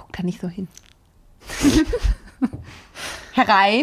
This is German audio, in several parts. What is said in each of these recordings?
guck da nicht so hin. Herein.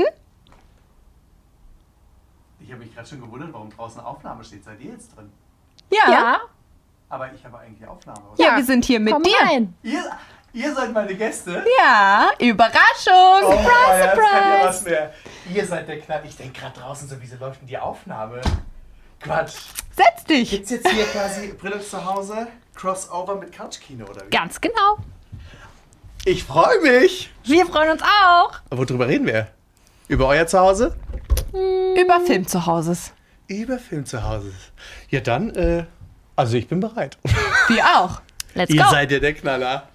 Ich habe mich gerade schon gewundert, warum draußen Aufnahme steht. Seid ihr jetzt drin? Ja. Aber ich habe eigentlich Aufnahme. Ja, wir sind hier mit Komm dir. rein. Ihr seid meine Gäste? Ja, Überraschung. Surprise, surprise. Was mehr. Ihr seid der Knall. Ich denke gerade draußen, so wieso läuft denn die Aufnahme? Quatsch. Setz dich. Gibt's jetzt hier quasi Brillux zu Hause? Crossover mit Couchkino oder wie? Ganz genau. Ich freue mich. Wir freuen uns auch. Aber worüber reden wir? Über euer Zuhause? Über Film zu Hause. Über Film zu Hause. Ja dann, also ich bin bereit. Wir auch. Let's Ihr go. seid ja der Knaller.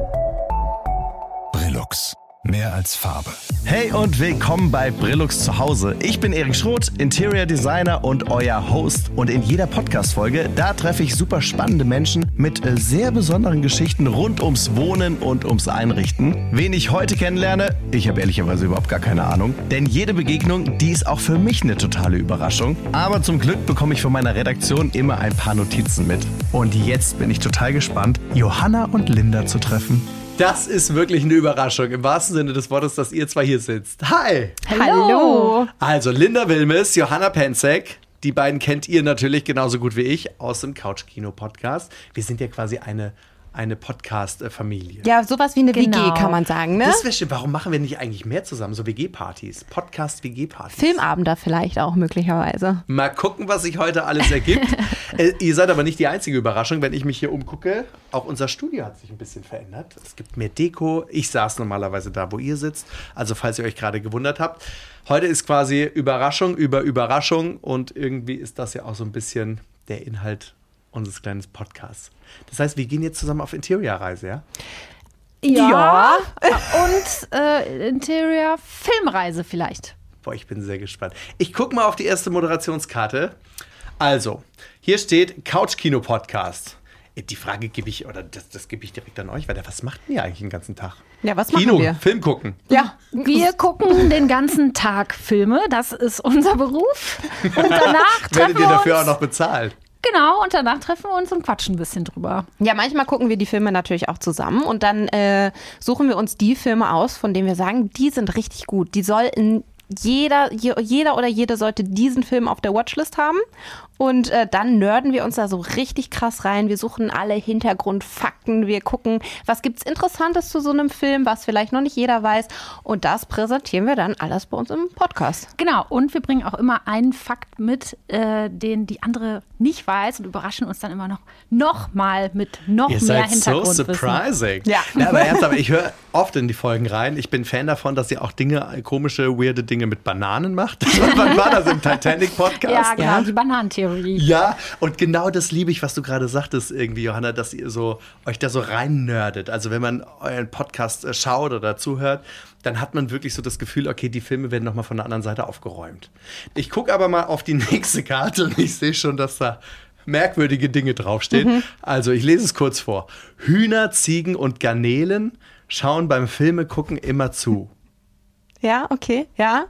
Brillux. Mehr als Farbe. Hey und willkommen bei Brillux zu Hause. Ich bin Erik Schroth, Interior Designer und euer Host. Und in jeder Podcast-Folge, da treffe ich super spannende Menschen mit sehr besonderen Geschichten rund ums Wohnen und ums Einrichten. Wen ich heute kennenlerne, ich habe ehrlicherweise überhaupt gar keine Ahnung. Denn jede Begegnung, die ist auch für mich eine totale Überraschung. Aber zum Glück bekomme ich von meiner Redaktion immer ein paar Notizen mit. Und jetzt bin ich total gespannt, Johanna und Linda zu treffen. Das ist wirklich eine Überraschung, im wahrsten Sinne des Wortes, dass ihr zwei hier sitzt. Hi! Hallo. Also Linda Wilmes, Johanna Penzek, die beiden kennt ihr natürlich genauso gut wie ich aus dem Couchkino-Podcast. Wir sind ja quasi eine Podcast-Familie. Ja, sowas wie eine Genau. WG kann man sagen, ne? Das wäre schön. Warum machen wir nicht eigentlich mehr zusammen, so WG-Partys? Podcast-WG-Partys. Filmabender vielleicht auch möglicherweise. Mal gucken, was sich heute alles ergibt. Ihr seid aber nicht die einzige Überraschung, wenn ich mich hier umgucke. Auch unser Studio hat sich ein bisschen verändert. Es gibt mehr Deko. Ich saß normalerweise da, wo ihr sitzt. Also falls ihr euch gerade gewundert habt. Heute ist quasi Überraschung über Überraschung. Und irgendwie ist das ja auch so ein bisschen der Inhalt unseres kleinen Podcasts. Das heißt, wir gehen jetzt zusammen auf Interior-Reise, ja? Ja. Und Interior-Filmreise vielleicht. Boah, ich bin sehr gespannt. Ich gucke mal auf die erste Moderationskarte. Also, hier steht Couchkino-Podcast. Die Frage gebe ich, oder das gebe ich direkt an euch, weil was macht ihr eigentlich den ganzen Tag? Ja, was Kino, machen wir? Film gucken. Ja. Wir gucken den ganzen Tag Filme. Das ist unser Beruf. Und danach treffen Werdet ihr wir dafür auch uns. noch bezahlt? Genau, und danach treffen wir uns und quatschen ein bisschen drüber. Ja, manchmal gucken wir die Filme natürlich auch zusammen und dann suchen wir uns die Filme aus, von denen wir sagen, die sind richtig gut. Die sollten jeder oder jede sollte diesen Film auf der Watchlist haben. Und dann nerden wir uns da so richtig krass rein. Wir suchen alle Hintergrundfakten. Wir gucken, was gibt's Interessantes zu so einem Film, was vielleicht noch nicht jeder weiß. Und das präsentieren wir dann alles bei uns im Podcast. Genau, und wir bringen auch immer einen Fakt mit, den die andere nicht weiß und überraschen uns dann immer noch mal mit noch Ihr mehr seid so Hintergrundwissen. surprising. Ja. Aber ernsthaft, ich höre oft in die Folgen rein. Ich bin Fan davon, dass ihr auch komische, weirde Dinge mit Bananen macht. Wann war das im Titanic-Podcast? Ja, genau, die Bananentheorie. Ja, und genau das liebe ich, was du gerade sagtest irgendwie, Johanna, dass ihr euch da so rein nerdet. Also wenn man euren Podcast schaut oder zuhört, dann hat man wirklich so das Gefühl, okay, die Filme werden nochmal von der anderen Seite aufgeräumt. Ich gucke aber mal auf die nächste Karte und ich sehe schon, dass da merkwürdige Dinge draufstehen. Also ich lese es kurz vor. Hühner, Ziegen und Garnelen schauen beim Filme gucken immer zu. Ja, okay, ja.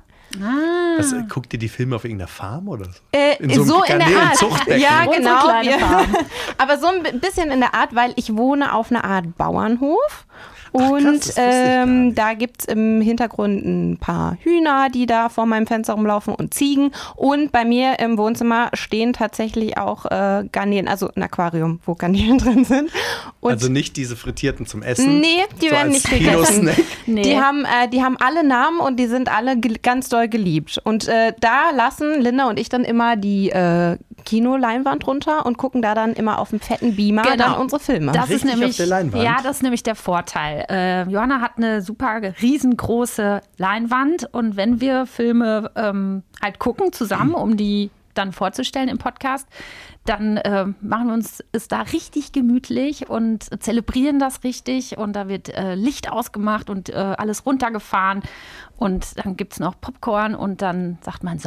Was, guckt ihr die Filme auf irgendeiner Farm oder so? So in der Art. Zuchtbecken? Ja, Unsere genau. kleine Farm. Aber so ein bisschen in der Art, weil ich wohne auf einer Art Bauernhof. Und krass, das wusste ich gar nicht. da gibt es im Hintergrund ein paar Hühner, die da vor meinem Fenster rumlaufen und Ziegen. Und bei mir im Wohnzimmer stehen tatsächlich auch Garnelen, also ein Aquarium, wo Garnelen drin sind. Und Also nicht diese frittierten zum Essen? nee, die so werden als nicht gegessen. Kino-Snack? Nee. Die haben alle Namen und die sind alle ganz doll geliebt. Und da lassen Linda und ich dann immer die Kinoleinwand runter und gucken da dann immer auf dem fetten Beamer Genau. dann unsere Filme. Das ist Richtig nämlich, auf der Leinwand? ja, das ist nämlich der Vorteil. Johanna hat eine super riesengroße Leinwand und wenn wir Filme halt gucken zusammen, um die dann vorzustellen im Podcast, dann machen wir uns es da richtig gemütlich und zelebrieren das richtig und da wird Licht ausgemacht und alles runtergefahren und dann gibt es noch Popcorn und dann sagt man so,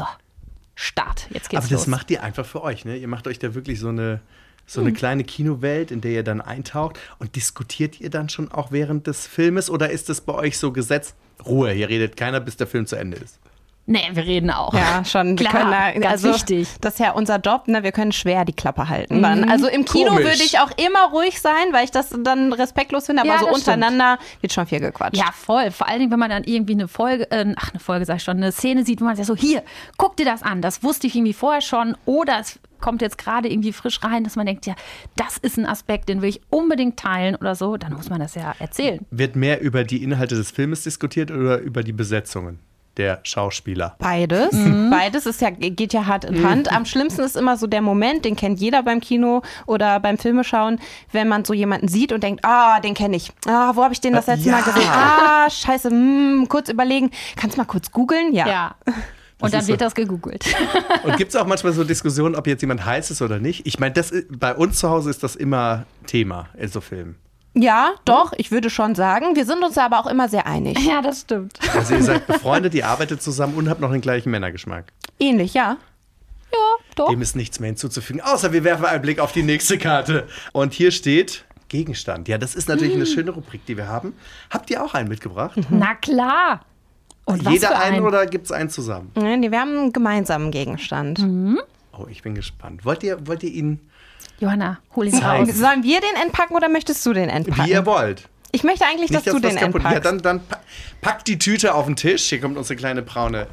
Start, jetzt geht's Aber das los. macht ihr einfach für euch, ne? Ihr macht euch da wirklich so eine kleine Kinowelt, in der ihr dann eintaucht. Und diskutiert ihr dann schon auch während des Filmes? Oder ist das bei euch so Gesetz? Ruhe, hier redet keiner, bis der Film zu Ende ist. Nee, wir reden auch. Ja, schon. Wir Klar, können ganz wichtig. Das ist ja unser Job, ne? Wir können schwer die Klappe halten. Dann. Also im Kino Komisch. würde ich auch immer ruhig sein, weil ich das dann respektlos finde, aber Ja, so das untereinander wird schon viel gequatscht. Ja, voll. Vor allen Dingen, wenn man dann irgendwie eine Szene sieht, wo man sagt so, hier, guck dir das an. Das wusste ich irgendwie vorher schon. Oder es kommt jetzt gerade irgendwie frisch rein, dass man denkt, ja, das ist ein Aspekt, den will ich unbedingt teilen oder so. Dann muss man das ja erzählen. Wird mehr über die Inhalte des Filmes diskutiert oder über die Besetzungen der Schauspieler? Beides. Beides geht ja Hand in Hand. Am schlimmsten ist immer so der Moment, den kennt jeder beim Kino oder beim Filmeschauen, wenn man so jemanden sieht und denkt, den kenne ich. Wo habe ich den das letzte Mal gesehen? Scheiße, kurz überlegen. Kannst du mal kurz googeln? Ja. Und dann ist wird so. das gegoogelt. Und gibt es auch manchmal so Diskussionen, ob jetzt jemand heiß ist oder nicht? Ich meine, bei uns zu Hause ist das immer Thema in so Filmen. Ja, doch, ich würde schon sagen. Wir sind uns aber auch immer sehr einig. Ja, das stimmt. Also ihr seid befreundet, ihr arbeitet zusammen und habt noch den gleichen Männergeschmack. Ähnlich, ja. Ja, doch. Dem ist nichts mehr hinzuzufügen, außer wir werfen einen Blick auf die nächste Karte. Und hier steht Gegenstand. Ja, das ist natürlich eine schöne Rubrik, die wir haben. Habt ihr auch einen mitgebracht? Na klar. Und was Jeder für einen ein? oder gibt es einen zusammen? Nee, wir haben einen gemeinsamen Gegenstand. Oh, ich bin gespannt. Wollt ihr ihn, Johanna, hol ihn Zeigen. raus. Sollen wir den entpacken oder möchtest du den entpacken? wie ihr wollt? Ich möchte eigentlich, dass du den was kaputt- entpackst. Ja, dann packt die Tüte auf den Tisch. Hier kommt unsere kleine braune.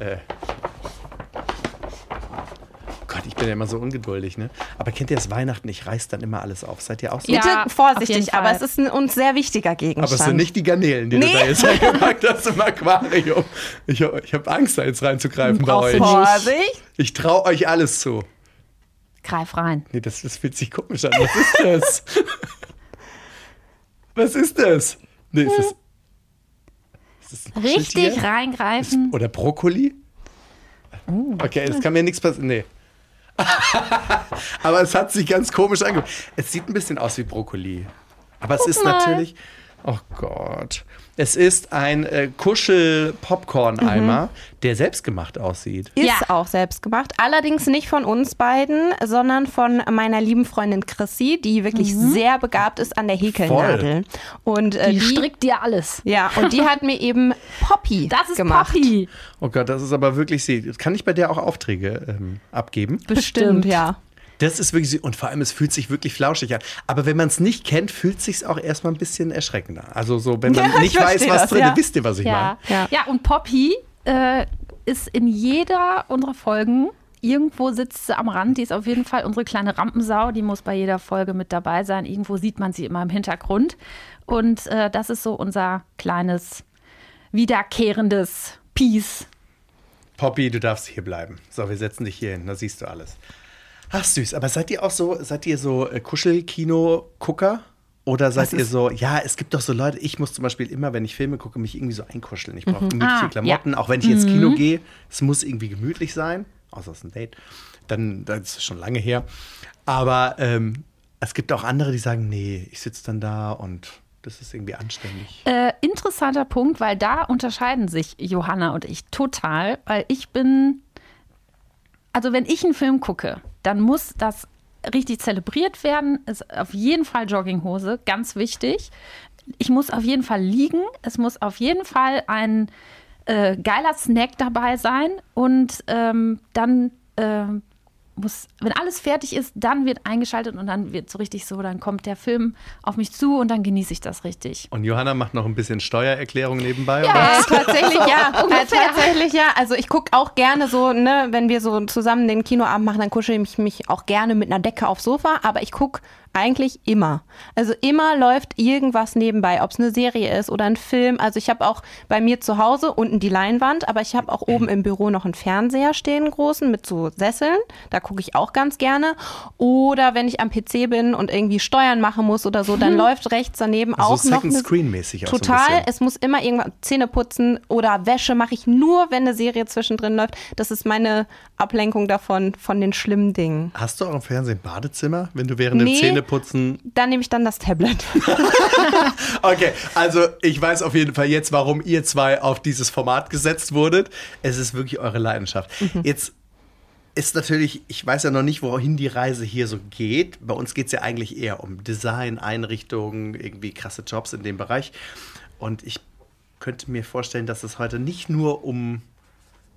Gott, ich bin ja immer so ungeduldig, ne? Aber kennt ihr das Weihnachten? Ich reiß dann immer alles auf. Seid ihr auch so? Ja, Bitte auf jeden vorsichtig, aber Fall. es ist ein uns sehr wichtiger Gegenstand. Aber es sind nicht die Garnelen, die du da jetzt reingepackt hast im Aquarium. Ich hab Angst, da jetzt reinzugreifen bei Brauchst euch. du Vorsicht! Ich traue euch alles zu. Greif rein. Nee, das fühlt sich komisch an. Was ist das? Was ist das? Nee, ist das ein Richtig Kuscheltier? reingreifen. Oder Brokkoli? Okay, das kann mir nichts passieren. Nee. Aber es hat sich ganz komisch angehört. Es sieht ein bisschen aus wie Brokkoli. Aber es ist natürlich. Oh Gott. Es ist ein Kuschel-Popcorn-Eimer, der selbstgemacht aussieht. Ist Ja. auch selbst gemacht. Allerdings nicht von uns beiden, sondern von meiner lieben Freundin Chrissy, die wirklich sehr begabt ist an der Häkelnadel. Und Die strickt dir alles. ja, und die hat mir eben Poppy Das ist gemacht. Poppy. Oh Gott, das ist aber wirklich sie. Kann ich bei der auch Aufträge abgeben? Bestimmt, ja. Das ist wirklich, und vor allem, es fühlt sich wirklich flauschig an. Aber wenn man es nicht kennt, fühlt es sich auch erstmal ein bisschen erschreckender. Also so, wenn man Ja, nicht ich weiß, verstehe was das, drin ja. ist, wisst ihr, was ich meine? Ja, und Poppy ist in jeder unserer Folgen. Irgendwo sitzt sie am Rand. Die ist auf jeden Fall unsere kleine Rampensau. Die muss bei jeder Folge mit dabei sein. Irgendwo sieht man sie immer im Hintergrund. Und das ist so unser kleines, wiederkehrendes Piece. Poppy, du darfst hier bleiben. So, wir setzen dich hier hin, da siehst du alles. Ach süß, aber seid ihr so Kuschelkino-Gucker? Oder seid ihr so, ja, es gibt doch so Leute, ich muss zum Beispiel immer, wenn ich Filme gucke, mich irgendwie so einkuscheln. Ich brauche gemütliche Klamotten, auch wenn ich ins Kino gehe. Es muss irgendwie gemütlich sein, außer es ist ein Date. Dann, das ist schon lange her. Aber es gibt auch andere, die sagen, nee, ich sitze dann da und das ist irgendwie anständig. Interessanter Punkt, weil da unterscheiden sich Johanna und ich total. Weil ich bin, also wenn ich einen Film gucke, dann muss das richtig zelebriert werden. Ist auf jeden Fall Jogginghose, ganz wichtig. Ich muss auf jeden Fall liegen. Es muss auf jeden Fall ein geiler Snack dabei sein. Und dann muss, wenn alles fertig ist, dann wird eingeschaltet und dann wird so richtig so, dann kommt der Film auf mich zu und dann genieße ich das richtig. Und Johanna macht noch ein bisschen Steuererklärung nebenbei. Ja, oder? tatsächlich ja. Tatsächlich ja. Also ich gucke auch gerne so, ne, wenn wir so zusammen den Kinoabend machen, dann kuschel ich mich auch gerne mit einer Decke aufs Sofa. Aber ich gucke eigentlich immer. Also immer läuft irgendwas nebenbei, ob es eine Serie ist oder ein Film. Also ich habe auch bei mir zu Hause unten die Leinwand, aber ich habe auch oben im Büro noch einen Fernseher stehen, einen großen, mit so Sesseln. Da gucke ich auch ganz gerne. Oder wenn ich am PC bin und irgendwie Steuern machen muss oder so, dann läuft rechts daneben auch So noch Second eine... Screen-mäßig auch so ein Total. bisschen. Es muss immer irgendwas, Zähne putzen oder Wäsche mache ich nur, wenn eine Serie zwischendrin läuft. Das ist meine Ablenkung davon, von den schlimmen Dingen. Hast du auch im Fernsehen ein Badezimmer, wenn du während dem Nee. Zähneputzen... Dann nehme ich dann das Tablet. Okay, also ich weiß auf jeden Fall jetzt, warum ihr zwei auf dieses Format gesetzt wurdet. Es ist wirklich eure Leidenschaft. Jetzt ist natürlich, ich weiß ja noch nicht, wohin die Reise hier so geht. Bei uns geht es ja eigentlich eher um Design, Einrichtungen, irgendwie krasse Jobs in dem Bereich. Und ich könnte mir vorstellen, dass es heute nicht nur um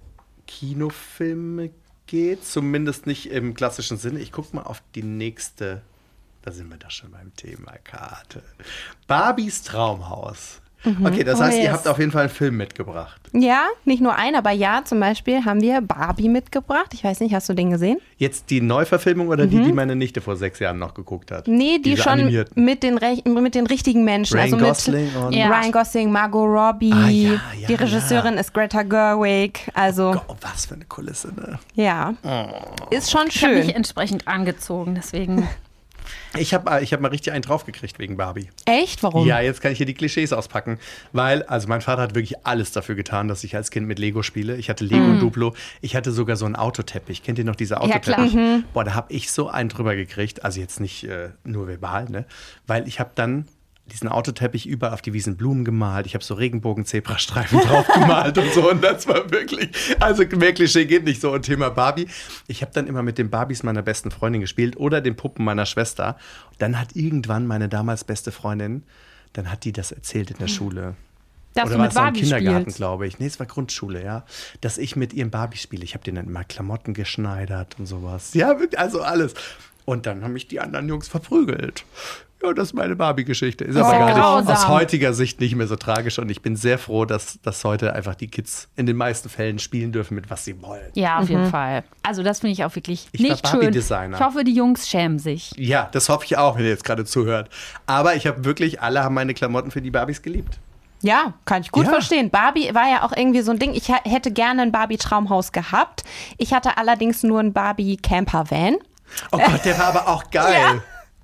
Kinofilme geht, zumindest nicht im klassischen Sinne. Ich gucke mal auf die nächste, da sind wir doch schon beim Thema Karte. Barbies Traumhaus. Okay, das heißt, ihr habt auf jeden Fall einen Film mitgebracht. Ja, nicht nur einen, aber ja, zum Beispiel haben wir Barbie mitgebracht. Ich weiß nicht, hast du den gesehen? Jetzt die Neuverfilmung oder die meine Nichte vor 6 Jahren noch geguckt hat? Nee, die Diese schon animierten. mit den richtigen Menschen. Ryan also Gosling und Ryan Gosling, Margot Robbie, die Regisseurin ist Greta Gerwig. Also, oh, was für eine Kulisse, ne? ja, ist schon Ich habe mich schön. entsprechend angezogen, deswegen. Ich hab mal richtig einen draufgekriegt wegen Barbie. Echt? Warum? Ja, jetzt kann ich hier die Klischees auspacken, weil, also mein Vater hat wirklich alles dafür getan, dass ich als Kind mit Lego spiele. Ich hatte Lego und Duplo. Ich hatte sogar so einen Autoteppich. Kennt ihr noch diese Autoteppich? klar. Boah, da habe ich so einen drüber gekriegt. Also jetzt nicht nur verbal, ne? Weil ich habe dann diesen Autoteppich überall auf die Wiesen Blumen gemalt. Ich habe so Regenbogen-Zebrastreifen drauf gemalt und so. Und das war wirklich, also mehr Klischee geht nicht so. Und Thema Barbie. Ich habe dann immer mit den Barbies meiner besten Freundin gespielt oder den Puppen meiner Schwester. Und dann hat irgendwann meine damals beste Freundin, dann hat die das erzählt in der Schule. Dass Oder du war mit es noch im Barbie Kindergarten, spielst. glaube ich. Nee, es war Grundschule, ja. Dass ich mit ihrem Barbie spiele. Ich habe denen dann immer Klamotten geschneidert und sowas. Ja, also alles. Und dann haben mich die anderen Jungs verprügelt. Ja, das ist meine Barbie-Geschichte. Ist aber gar nicht grausam. aus heutiger Sicht nicht mehr so tragisch. Und ich bin sehr froh, dass heute einfach die Kids in den meisten Fällen spielen dürfen, mit was sie wollen. Ja, auf jeden Fall. Also das finde ich auch wirklich Ich war nicht schön. Barbie-Designer. Ich hoffe, die Jungs schämen sich. Ja, das hoffe ich auch, wenn ihr jetzt gerade zuhört. Aber ich habe wirklich, alle haben meine Klamotten für die Barbies geliebt. Ja, kann ich gut Ja. verstehen. Barbie war ja auch irgendwie so ein Ding. Ich hätte gerne ein Barbie-Traumhaus gehabt. Ich hatte allerdings nur ein Barbie-Camper-Van. Oh Gott, der war aber auch geil.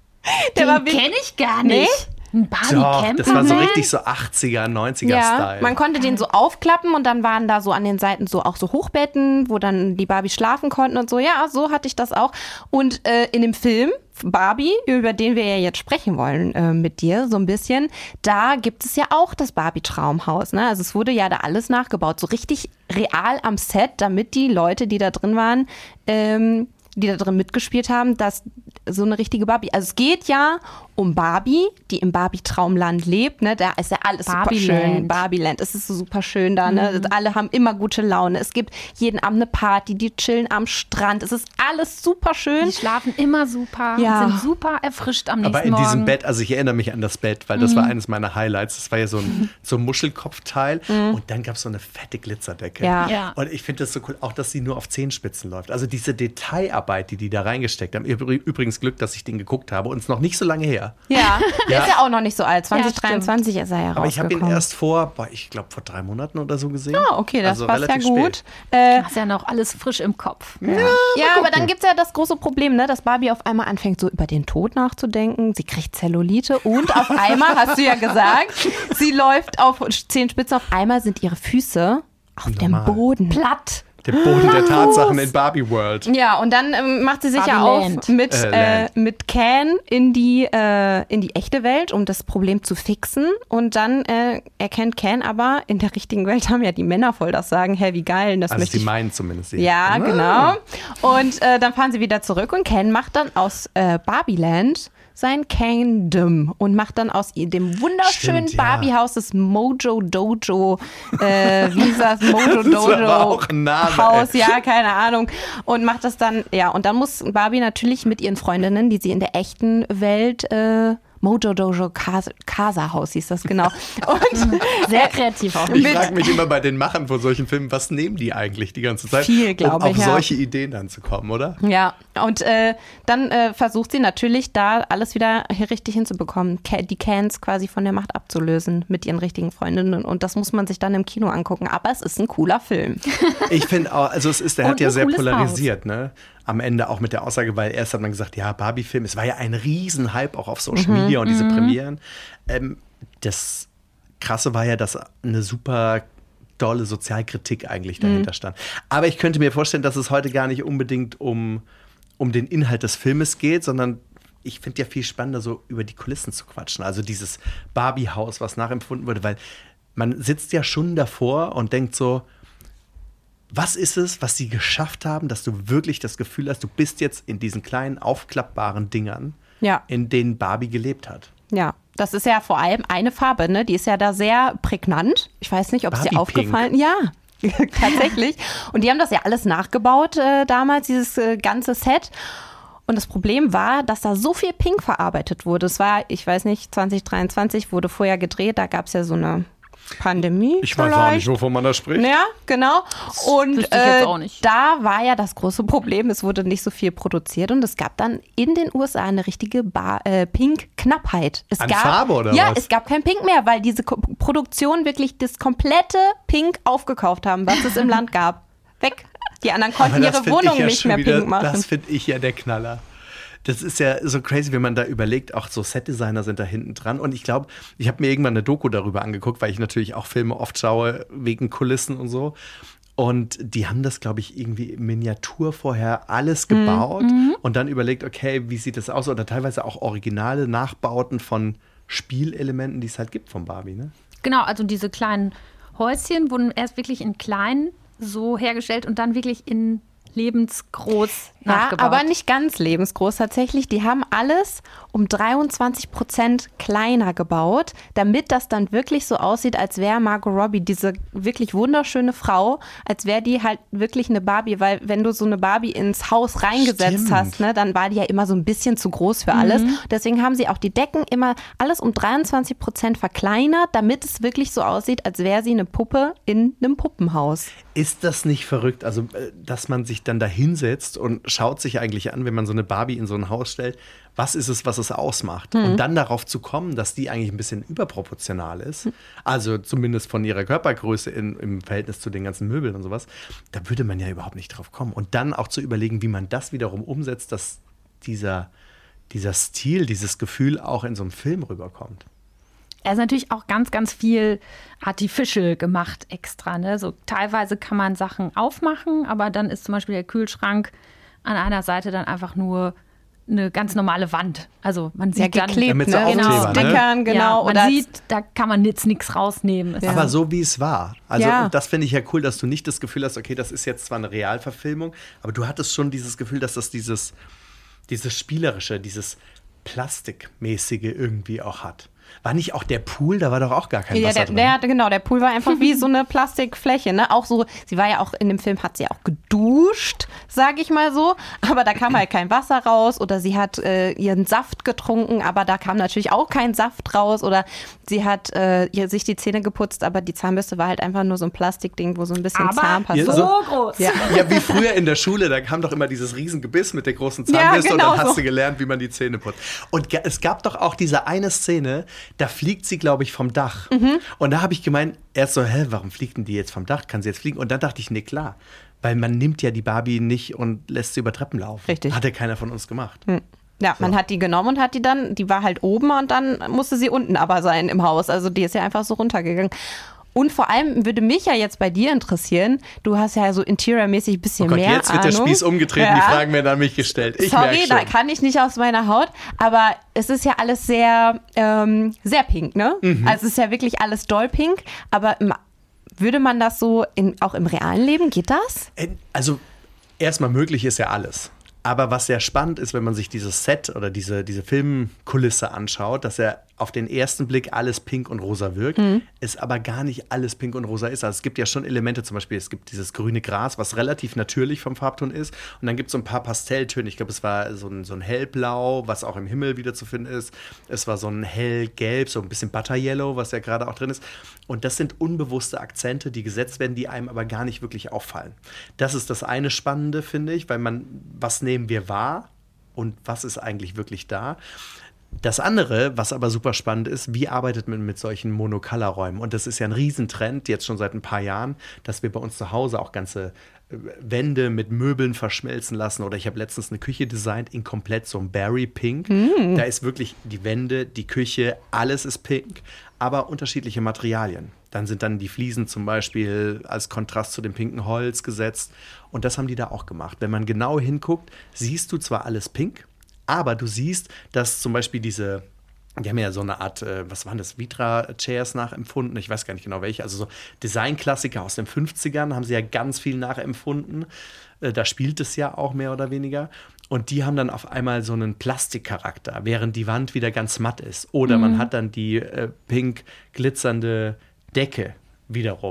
Der war Den wirklich- kenne ich gar nicht. Ein Doch, Barbie-Camper? das war so richtig so 80er, 90er Ja, Style. man konnte den so aufklappen und dann waren da so an den Seiten so auch so Hochbetten, wo dann die Barbies schlafen konnten und so. Ja, so hatte ich das auch. Und in dem Film Barbie, über den wir ja jetzt sprechen wollen mit dir so ein bisschen, da gibt es ja auch das Barbie-Traumhaus. Ne? Also es wurde ja da alles nachgebaut, so richtig real am Set, damit die Leute, die da drin waren, die da drin mitgespielt haben, dass so eine richtige Barbie. Also es geht ja um Barbie, die im Barbie-Traumland lebt. Ne? Da ist ja alles super schön. Barbieland. Barbieland. Es ist so super schön da. Ne? Alle haben immer gute Laune. Es gibt jeden Abend eine Party, die chillen am Strand. Es ist alles super schön. Die schlafen immer super Ja. und sind super erfrischt am nächsten Aber in Morgen. diesem Bett, also ich erinnere mich an das Bett, weil das war eines meiner Highlights. Das war ja so ein Muschelkopfteil und dann gab es so eine fette Glitzerdecke. Ja. Ja. Und ich finde das so cool, auch dass sie nur auf Zehenspitzen läuft. Also diese Detailarbeit, die da reingesteckt haben. Übrigens Glück, dass ich den geguckt habe und es ist noch nicht so lange her. Ja, der Ja. ist ja auch noch nicht so alt. 2023 ist er ja Aber ich habe ihn rausgekommen. erst vor 3 Monaten oder so gesehen. Ah, okay, das Also passt ja relativ gut. spät. Hast ja noch alles frisch im Kopf. Ja, aber dann gibt es ja das große Problem, ne, dass Barbie auf einmal anfängt, so über den Tod nachzudenken. Sie kriegt Zellulite und auf einmal, hast du ja gesagt, sie läuft auf Zehenspitzen. Auf einmal sind ihre Füße auf dem Normal. Boden platt. Der Boden der Tatsachen in Barbie World. Ja, und dann macht sie sich ja auf Barbieland. mit Ken in die echte Welt, um das Problem zu fixen. Und dann erkennt Ken aber, in der richtigen Welt haben ja die Männer voll das Sagen, hey, wie geil, das Also möchte sie ich. meinen zumindest. sie. Ja, genau. Und dann fahren sie wieder zurück und Ken macht dann aus Barbieland sein Kingdom und macht dann aus dem wunderschönen Stimmt, ja. Barbie-Haus das Mojo Dojo, wie hieß das? Mojo Das ist aber Dojo auch ein Name, Haus, ey. ja, keine Ahnung. Und macht das dann, ja, und dann muss Barbie natürlich mit ihren Freundinnen, die sie in der echten Welt Mojo Dojo Casa Haus hieß das, genau. Und Sehr kreativ auch. Ich frage mich immer bei den Machern von solchen Filmen, was nehmen die eigentlich die ganze Zeit, Viel, glaub um ich, auf ja. solche Ideen dann zu kommen, oder? ja, und dann versucht sie natürlich da alles wieder richtig hinzubekommen, die Cans quasi von der Macht abzulösen mit ihren richtigen Freundinnen. Und das muss man sich dann im Kino angucken. Aber es ist ein cooler Film. Ich finde auch, also der Und hat ja ein sehr cooles polarisiert, ne? Am Ende auch mit der Aussage, weil erst hat man gesagt, ja, Barbie-Film, es war ja ein Riesenhype auch auf Social Media und diese Premieren. Das Krasse war ja, dass eine super dolle Sozialkritik eigentlich dahinter stand. Aber ich könnte mir vorstellen, dass es heute gar nicht unbedingt um den Inhalt des Filmes geht, sondern ich finde ja viel spannender, so über die Kulissen zu quatschen. Also dieses Barbie-Haus, was nachempfunden wurde, weil man sitzt ja schon davor und denkt so, was ist es, was sie geschafft haben, dass du wirklich das Gefühl hast, du bist jetzt in diesen kleinen aufklappbaren Dingern, Ja. in denen Barbie gelebt hat? Ja, das ist ja vor allem eine Farbe, ne? Die ist ja da sehr prägnant. Ich weiß nicht, ob es dir Barbie-Pink. aufgefallen ist. Ja, Tatsächlich. Und die haben das ja alles nachgebaut damals, dieses ganze Set. Und das Problem war, dass da so viel Pink verarbeitet wurde. Es war, ich weiß nicht, 2023 wurde vorher gedreht, da gab es ja so eine Pandemie. Ich weiß auch nicht, wovon man da spricht. Ja, genau. Und wüsste ich jetzt auch nicht. da war ja das große Problem, es wurde nicht so viel produziert und es gab dann in den USA eine richtige Pink-Knappheit. An Farbe oder was? Ja, es gab kein Pink mehr, weil diese Produktion wirklich das komplette Pink aufgekauft haben, was es im Land gab. Weg. Die anderen konnten ihre Wohnung nicht mehr pink machen. Das finde ich ja der Knaller. Das ist ja so crazy, wenn man da überlegt, auch so Setdesigner sind da hinten dran. Und ich glaube, ich habe mir irgendwann eine Doku darüber angeguckt, weil ich natürlich auch Filme oft schaue, wegen Kulissen und so. Und die haben das, glaube ich, irgendwie in Miniatur vorher alles gebaut und dann überlegt, okay, wie sieht das aus? Oder teilweise auch originale Nachbauten von Spielelementen, die es halt gibt von Barbie, ne? Genau, also diese kleinen Häuschen wurden erst wirklich in klein so hergestellt und dann wirklich in lebensgroß nachgebaut. Ja, aber nicht ganz lebensgroß tatsächlich. Die haben alles um 23% kleiner gebaut, damit das dann wirklich so aussieht, als wäre Margot Robbie diese wirklich wunderschöne Frau, als wäre die halt wirklich eine Barbie, weil wenn du so eine Barbie ins Haus reingesetzt hast, ne, dann war die ja immer so ein bisschen zu groß für alles. Deswegen haben sie auch die Decken immer alles um 23% verkleinert, damit es wirklich so aussieht, als wäre sie eine Puppe in einem Puppenhaus. Ist das nicht verrückt? Also, dass man sich dann da hinsetzt und schaut sich eigentlich an, wenn man so eine Barbie in so ein Haus stellt, was ist es, was es ausmacht? Und dann darauf zu kommen, dass die eigentlich ein bisschen überproportional ist, also zumindest von ihrer Körpergröße im Verhältnis zu den ganzen Möbeln und sowas, da würde man ja überhaupt nicht drauf kommen. Und dann auch zu überlegen, wie man das wiederum umsetzt, dass dieser Stil, dieses Gefühl auch in so einem Film rüberkommt. Er ist natürlich auch ganz, ganz viel artificial gemacht extra. Ne? So, teilweise kann man Sachen aufmachen, aber dann ist zum Beispiel der Kühlschrank an einer Seite dann einfach nur eine ganz normale Wand. Also man sieht ja, geklebt, dann mit so ne? Aufkleber, Genau, Stickern, genau. Ja, man oder sieht, da kann man jetzt nichts rausnehmen. Es Aber so wie es war. Also Ja. und das finde ich ja cool, dass du nicht das Gefühl hast, okay, das ist jetzt zwar eine Realverfilmung, aber du hattest schon dieses Gefühl, dass das dieses Spielerische, dieses Plastikmäßige irgendwie auch hat. War nicht auch der Pool, da war doch auch gar kein Wasser drin. Genau, der Pool war einfach wie so eine Plastikfläche, ne? Auch so, sie war ja auch in dem Film, hat sie auch geduscht, sage ich mal so, aber da kam halt kein Wasser raus oder sie hat ihren Saft getrunken, aber da kam natürlich auch kein Saft raus oder sie hat sich die Zähne geputzt, aber die Zahnbürste war halt einfach nur so ein Plastikding, wo so ein bisschen Zahnpasta. so groß. Ja. Ja, wie früher in der Schule, da kam doch immer dieses Riesengebiss mit der großen Ja, Zahnbürste und genau dann hast so. du gelernt, wie man die Zähne putzt. Und es gab doch auch diese eine Szene, da fliegt sie, glaube ich, vom Dach. Und da habe ich gemeint, erst so, warum fliegt denn die jetzt vom Dach? Kann sie jetzt fliegen? Und dann dachte ich, nee, klar. Weil man nimmt ja die Barbie nicht und lässt sie über Treppen laufen. Richtig. Hat ja keiner von uns gemacht. Ja, man hat die genommen und hat die war halt oben und dann musste sie unten aber sein im Haus. Also die ist ja einfach so runtergegangen. Und vor allem würde mich ja jetzt bei dir interessieren, du hast ja so interiormäßig ein bisschen Oh Gott, mehr jetzt wird der Ahnung. Spieß umgedreht und die Fragen werden an mich gestellt. Ich Sorry, merke da schon. kann ich nicht aus meiner Haut, aber es ist ja alles sehr, sehr pink, ne? Also es ist ja wirklich alles doll pink, aber würde man das so auch im realen Leben, geht das? Also erstmal möglich ist ja alles. Aber was sehr spannend ist, wenn man sich dieses Set oder diese Filmkulisse anschaut, dass er auf den ersten Blick alles pink und rosa wirkt, es aber gar nicht alles pink und rosa ist. Also es gibt ja schon Elemente, zum Beispiel es gibt dieses grüne Gras, was relativ natürlich vom Farbton ist. Und dann gibt es so ein paar Pastelltöne. Ich glaube, es war so ein hellblau, was auch im Himmel wieder zu finden ist. Es war so ein hellgelb, so ein bisschen Butteryellow, was ja gerade auch drin ist. Und das sind unbewusste Akzente, die gesetzt werden, die einem aber gar nicht wirklich auffallen. Das ist das eine Spannende, finde ich, weil was nehmen wir wahr und was ist eigentlich wirklich da? Das andere, was aber super spannend ist, wie arbeitet man mit solchen Monocolor-Räumen? Und das ist ja ein Riesentrend, jetzt schon seit ein paar Jahren, dass wir bei uns zu Hause auch ganze Wände mit Möbeln verschmelzen lassen. Oder ich habe letztens eine Küche designt in komplett so einem Berry Pink. Da ist wirklich die Wände, die Küche, alles ist pink, aber unterschiedliche Materialien. Dann sind dann die Fliesen zum Beispiel als Kontrast zu dem pinken Holz gesetzt. Und das haben die da auch gemacht. Wenn man genau hinguckt, siehst du zwar alles pink, aber du siehst, dass zum Beispiel die haben ja so eine Art, was waren das, Vitra-Chairs nachempfunden, ich weiß gar nicht genau welche, also so Designklassiker aus den 50ern haben sie ja ganz viel nachempfunden, da spielt es ja auch mehr oder weniger und die haben dann auf einmal so einen Plastikcharakter, während die Wand wieder ganz matt ist oder man hat dann die pink glitzernde Decke wiederum.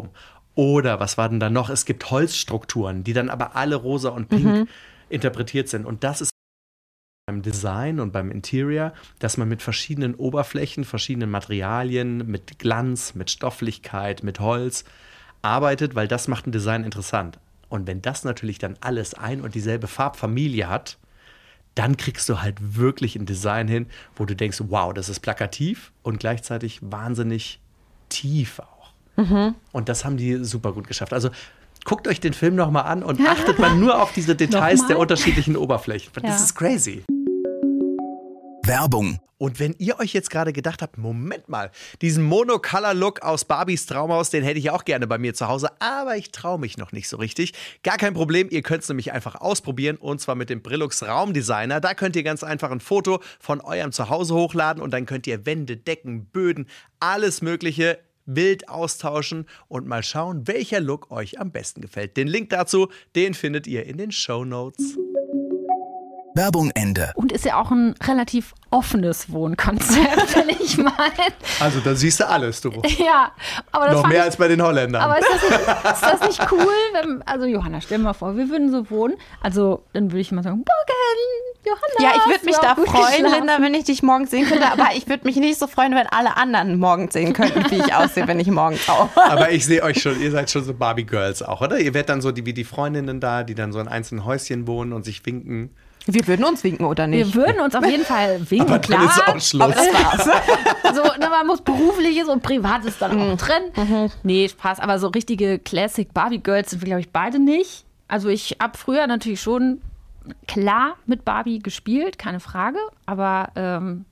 Oder was war denn da noch? Es gibt Holzstrukturen, die dann aber alle rosa und pink interpretiert sind. Und das ist beim Design und beim Interior, dass man mit verschiedenen Oberflächen, verschiedenen Materialien, mit Glanz, mit Stofflichkeit, mit Holz arbeitet, weil das macht ein Design interessant. Und wenn das natürlich dann alles ein und dieselbe Farbfamilie hat, dann kriegst du halt wirklich ein Design hin, wo du denkst, wow, das ist plakativ und gleichzeitig wahnsinnig tief auch. Und das haben die super gut geschafft. Also guckt euch den Film nochmal an und achtet mal nur auf diese Details der unterschiedlichen Oberflächen. Das ist crazy. Werbung. Und wenn ihr euch jetzt gerade gedacht habt, Moment mal, diesen Monocolor-Look aus Barbies Traumhaus, den hätte ich auch gerne bei mir zu Hause, aber ich traue mich noch nicht so richtig. Gar kein Problem, ihr könnt es nämlich einfach ausprobieren und zwar mit dem Brillux Raumdesigner. Da könnt ihr ganz einfach ein Foto von eurem Zuhause hochladen und dann könnt ihr Wände, Decken, Böden, alles Mögliche wild austauschen und mal schauen, welcher Look euch am besten gefällt. Den Link dazu, den findet ihr in den Shownotes. Werbung Ende. Und ist ja auch ein relativ offenes Wohnkonzept, will ich meinen. Also da siehst du alles, du. Ja, aber das Noch mehr als bei den Holländern. Aber ist das nicht cool? Also Johanna, stell dir mal vor, wir würden so wohnen. Also dann würde ich mal sagen, morgen, Johanna. Ja, ich würde mich da freuen, geschlafen? Linda, wenn ich dich morgens sehen könnte. Aber ich würde mich nicht so freuen, wenn alle anderen morgens sehen könnten, wie ich aussehe, wenn ich morgens aufwache. Aber ich sehe euch schon, ihr seid schon so Barbie-Girls auch, oder? Ihr werdet dann so wie die Freundinnen da, die dann so in einzelnen Häuschen wohnen und sich winken. Wir würden uns winken, oder nicht? Wir würden uns auf jeden Fall winken, Aber klar. dann ist auch Schluss. Aber das war's. So, man muss Berufliches und Privates dann auch trennen. Nee, Spaß. Aber so richtige Classic Barbie-Girls sind wir, glaube ich, beide nicht. Also ich habe früher natürlich schon klar mit Barbie gespielt, keine Frage. Aber sagen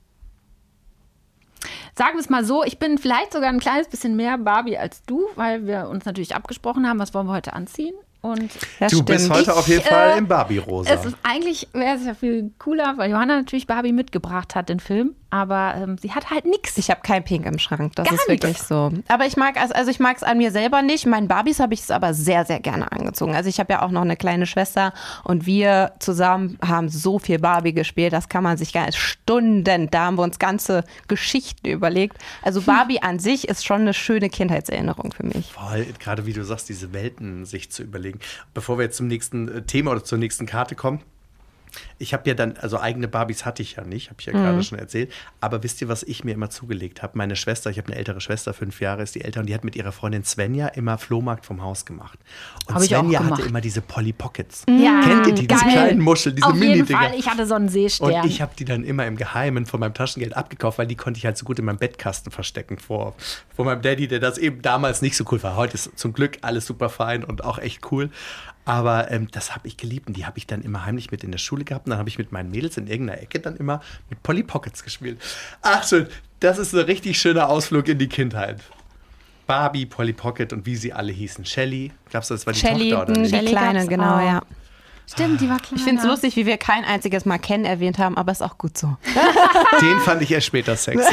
wir es mal so, ich bin vielleicht sogar ein kleines bisschen mehr Barbie als du, weil wir uns natürlich abgesprochen haben, was wollen wir heute anziehen. Und Du bist heute auf jeden Fall im Barbie-Rosa. Eigentlich wäre es ja viel cooler, weil Johanna natürlich Barbie mitgebracht hat, den Film. Aber sie hat halt nichts. Ich habe kein Pink im Schrank, das Gar ist wirklich nix. so. Aber ich mag es an mir selber nicht. Meinen Barbies habe ich es aber sehr, sehr gerne angezogen. Also ich habe ja auch noch eine kleine Schwester und wir zusammen haben so viel Barbie gespielt, das kann man sich gar nicht. Stunden, da haben wir uns ganze Geschichten überlegt. Also Barbie an sich ist schon eine schöne Kindheitserinnerung für mich. Voll, gerade wie du sagst, diese Welten sich zu überlegen. Bevor wir jetzt zum nächsten Thema oder zur nächsten Karte kommen. Ich habe ja dann, also eigene Barbies hatte ich ja nicht, habe ich ja gerade schon erzählt. Aber wisst ihr, was ich mir immer zugelegt habe? Meine Schwester, ich habe eine ältere Schwester, 5 Jahre ist die älter, und die hat mit ihrer Freundin Svenja immer Flohmarkt vom Haus gemacht. Und Hab ich auch Svenja hatte gemacht. immer diese Polly Pockets. Ja, Kennt ihr die? Diese geil. kleinen Muscheln, diese Auf jeden Mini-Dinger. Fall, ich hatte so einen Seestern. Und ich habe die dann immer im Geheimen von meinem Taschengeld abgekauft, weil die konnte ich halt so gut in meinem Bettkasten verstecken vor meinem Daddy, der das eben damals nicht so cool war. Heute ist zum Glück alles super fein und auch echt cool. Aber das habe ich geliebt und die habe ich dann immer heimlich mit in der Schule gehabt. Und dann habe ich mit meinen Mädels in irgendeiner Ecke dann immer mit Polly Pockets gespielt. Ach schön, das ist ein richtig schöner Ausflug in die Kindheit. Barbie, Polly Pocket und wie sie alle hießen. Shelly, glaubst du, das war die Shelly, Tochter oder die nicht? Kleine, gab's genau, auch. ja. Stimmt, die war kleiner. Ich finde es lustig, wie wir kein einziges Mal Ken erwähnt haben, aber ist auch gut so. Den fand ich erst später sexy.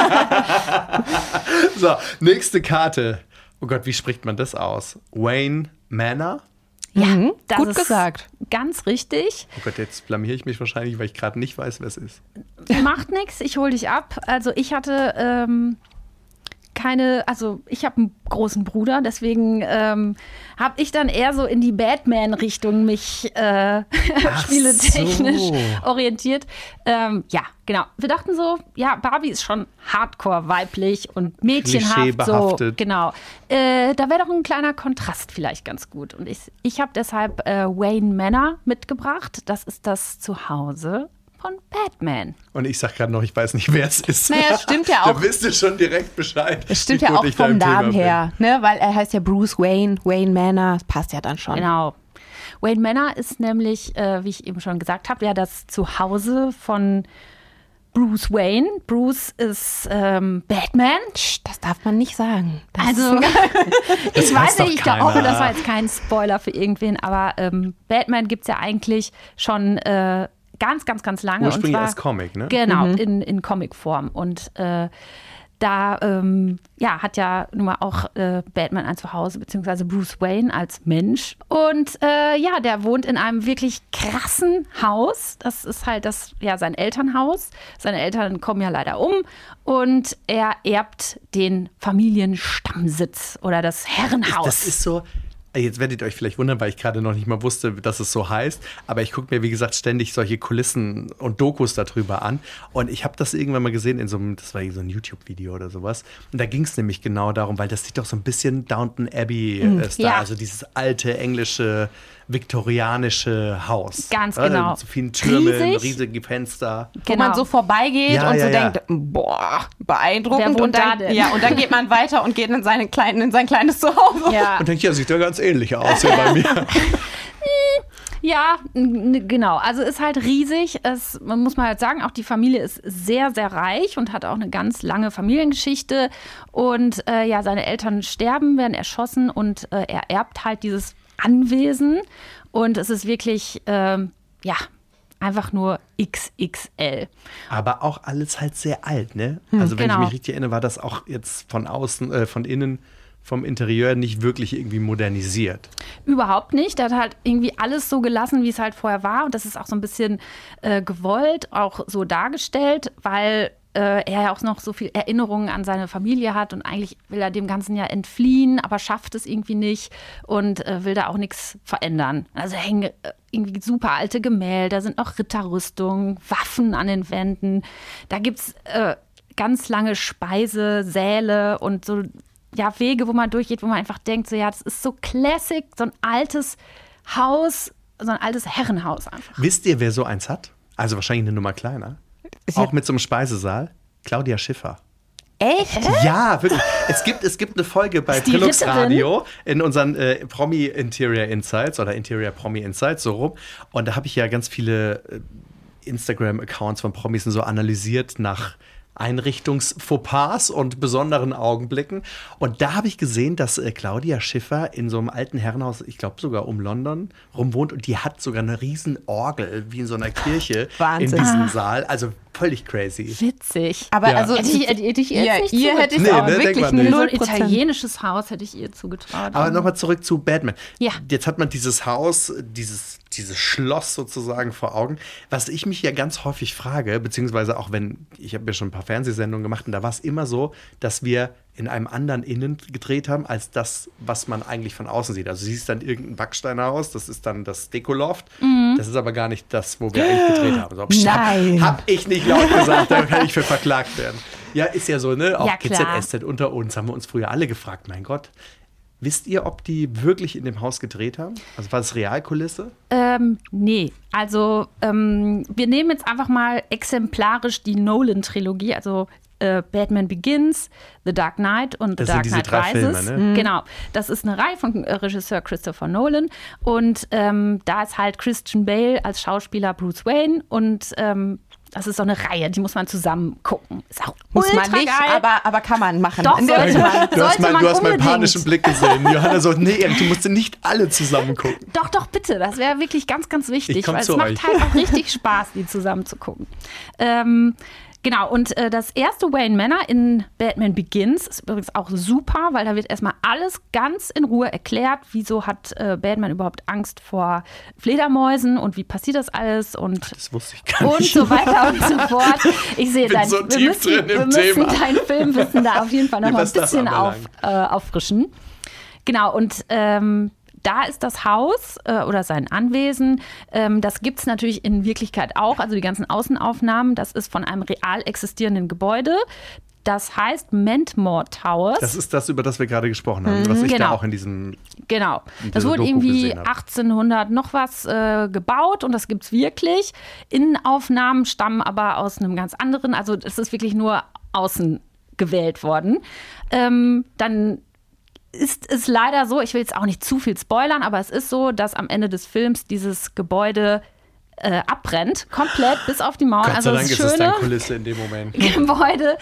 So, nächste Karte. Oh Gott, wie spricht man das aus? Wayne Manor? Ja, das gut ist gesagt. Ganz richtig. Oh Gott, jetzt blamiere ich mich wahrscheinlich, weil ich gerade nicht weiß, wer es ist. Macht nichts, ich hole dich ab. Also ich hatte ich habe einen großen Bruder, deswegen habe ich dann eher so in die Batman-Richtung mich spieletechnisch orientiert. Ja, genau. Wir dachten so, ja, Barbie ist schon hardcore weiblich und mädchenhaft. So, Klischeebehaftet. genau. Da wäre doch ein kleiner Kontrast vielleicht ganz gut. Und ich habe deshalb Wayne Manor mitgebracht. Das ist das Zuhause von Batman. Und ich sag gerade noch, ich weiß nicht, wer es ist. Naja, es stimmt ja auch. Da wisst ihr schon direkt Bescheid. Es stimmt wie ja gut auch ich da vom im Thema Namen bin. her, ne? Weil er heißt ja Bruce Wayne, Wayne Manor, das passt ja dann schon. Genau. Wayne Manor ist nämlich, wie ich eben schon gesagt habe, ja das Zuhause von Bruce Wayne. Bruce ist Batman. Das darf man nicht sagen. Das Also, Das ich weiß weiß doch nicht, ich keiner. hoffe, das war jetzt kein Spoiler für irgendwen, aber Batman gibt es ja eigentlich schon ganz, ganz, ganz lange. Ursprünglich und zwar, als Comic, ne? Genau, in Comicform. Und da hat ja nun mal auch Batman ein Zuhause, beziehungsweise Bruce Wayne als Mensch. Und der wohnt in einem wirklich krassen Haus. Das ist halt sein Elternhaus. Seine Eltern kommen ja leider um und er erbt den Familienstammsitz oder das Herrenhaus. Das ist so. Jetzt werdet ihr euch vielleicht wundern, weil ich gerade noch nicht mal wusste, dass es so heißt. Aber ich gucke mir, wie gesagt, ständig solche Kulissen und Dokus darüber an. Und ich habe das irgendwann mal gesehen in das war so ein YouTube-Video oder sowas. Und da ging es nämlich genau darum, weil das sieht doch so ein bisschen Downton Abbey-Style. Also dieses alte, englische, viktorianische Haus. Ganz genau. Mit so vielen Türmen, riesige Fenster. Wo man so vorbeigeht und denkt, boah, beeindruckend. Und dann geht man weiter und geht in sein kleines Zuhause. Ja. Und denkt, sieht ja ganz ähnlich aus hier bei mir. Ja, genau. Also ist halt riesig. Man muss mal halt sagen, auch die Familie ist sehr, sehr reich und hat auch eine ganz lange Familiengeschichte. Und seine Eltern werden erschossen und er erbt halt dieses Anwesen. Und es ist wirklich, einfach nur XXL. Aber auch alles halt sehr alt, ne? Also wenn ich mich richtig erinnere, war das auch jetzt von außen, von innen, vom Interieur nicht wirklich irgendwie modernisiert. Überhaupt nicht. Der hat halt irgendwie alles so gelassen, wie es halt vorher war. Und das ist auch so ein bisschen gewollt, auch so dargestellt, weil er ja auch noch so viel Erinnerungen an seine Familie hat und eigentlich will er dem Ganzen ja entfliehen, aber schafft es irgendwie nicht und will da auch nichts verändern. Also hängen irgendwie super alte Gemälde, da sind noch Ritterrüstungen, Waffen an den Wänden. Da gibt es ganz lange Speisesäle und so Wege, wo man durchgeht, wo man einfach denkt, so das ist so Classic, so ein altes Haus, so ein altes Herrenhaus einfach. Wisst ihr, wer so eins hat? Also wahrscheinlich eine Nummer kleiner. Auch mit so einem Speisesaal. Claudia Schiffer. Echt? Ja, wirklich. Es gibt eine Folge bei Trilux Radio in unseren Promi Interior Insights oder Interior Promi Insights, so rum. Und da habe ich ja ganz viele Instagram-Accounts von Promis so analysiert nach Einrichtungsfauxpas und besonderen Augenblicken. Und da habe ich gesehen, dass Claudia Schiffer in so einem alten Herrenhaus, ich glaube sogar um London, rumwohnt. Und die hat sogar eine riesen Orgel, wie in so einer Kirche in diesem Saal. Also völlig crazy. Witzig. Aber also hätte ich ihr jetzt nicht hätte ich auch wirklich ein 0%. Italienisches Haus hätte ich ihr zugetraut. Aber nochmal zurück zu Batman. Ja. Jetzt hat man dieses Haus, dieses Schloss sozusagen vor Augen. Was ich mich ja ganz häufig frage, beziehungsweise auch ich habe ja schon ein paar Fernsehsendungen gemacht und da war es immer so, dass wir in einem anderen Innen gedreht haben, als das, was man eigentlich von außen sieht. Also siehst dann irgendein Backsteinhaus, das ist dann das Dekoloft. Das ist aber gar nicht das, wo wir eigentlich gedreht haben. So, Nein. Hab ich nicht laut gesagt, da kann ich für verklagt werden. Ja, ist ja so, ne? Auch Ja, klar. GZSZ unter uns haben wir uns früher alle gefragt, mein Gott. Wisst ihr, ob die wirklich in dem Haus gedreht haben? Also war das Realkulisse? Nee, also wir nehmen jetzt einfach mal exemplarisch die Nolan-Trilogie, also Batman Begins, The Dark Knight und The Dark Knight Rises. Filme, ne? Genau, das ist eine Reihe von Regisseur Christopher Nolan und da ist halt Christian Bale als Schauspieler Bruce Wayne und das ist so eine Reihe, die muss man zusammen gucken. Ist auch Muss man nicht, geil. aber kann man machen. Doch, sollte man. Du hast meinen unbedingt. panischen Blick gesehen. Johanna so, nee, Erik, du musst nicht alle zusammen gucken. Doch, bitte. Das wäre wirklich ganz, ganz wichtig, Ich komm weil es zu macht euch. halt auch richtig Spaß, die zusammen zu gucken. Genau, und das erste Wayne Manor in Batman Begins ist übrigens auch super, weil da wird erstmal alles ganz in Ruhe erklärt. Wieso hat Batman überhaupt Angst vor Fledermäusen und wie passiert das alles und Das wusste ich gar und nicht. so weiter und so fort. Ich sehe, bin so wir tief müssen drin im dein Thema. Filmwissen da auf jeden Fall noch mal ein Was das bisschen anbelangt. auffrischen. Genau, und da ist das Haus oder sein Anwesen. Das gibt es natürlich in Wirklichkeit auch. Also die ganzen Außenaufnahmen, das ist von einem real existierenden Gebäude. Das heißt Mentmore Towers. Das ist das, über das wir gerade gesprochen haben, was ich da Genau. auch in diesem Genau. Das dieser wurde Doku irgendwie gesehen hab. 1800 noch was gebaut und das gibt es wirklich. Innenaufnahmen stammen aber aus einem ganz anderen. Also es ist wirklich nur außen gewählt worden. Dann ist es leider so, ich will jetzt auch nicht zu viel spoilern, aber es ist so, dass am Ende des Films dieses Gebäude abbrennt, komplett bis auf die Mauern. Gott sei Also Dank das ist es deine schöne Kulisse in dem Moment. Gebäude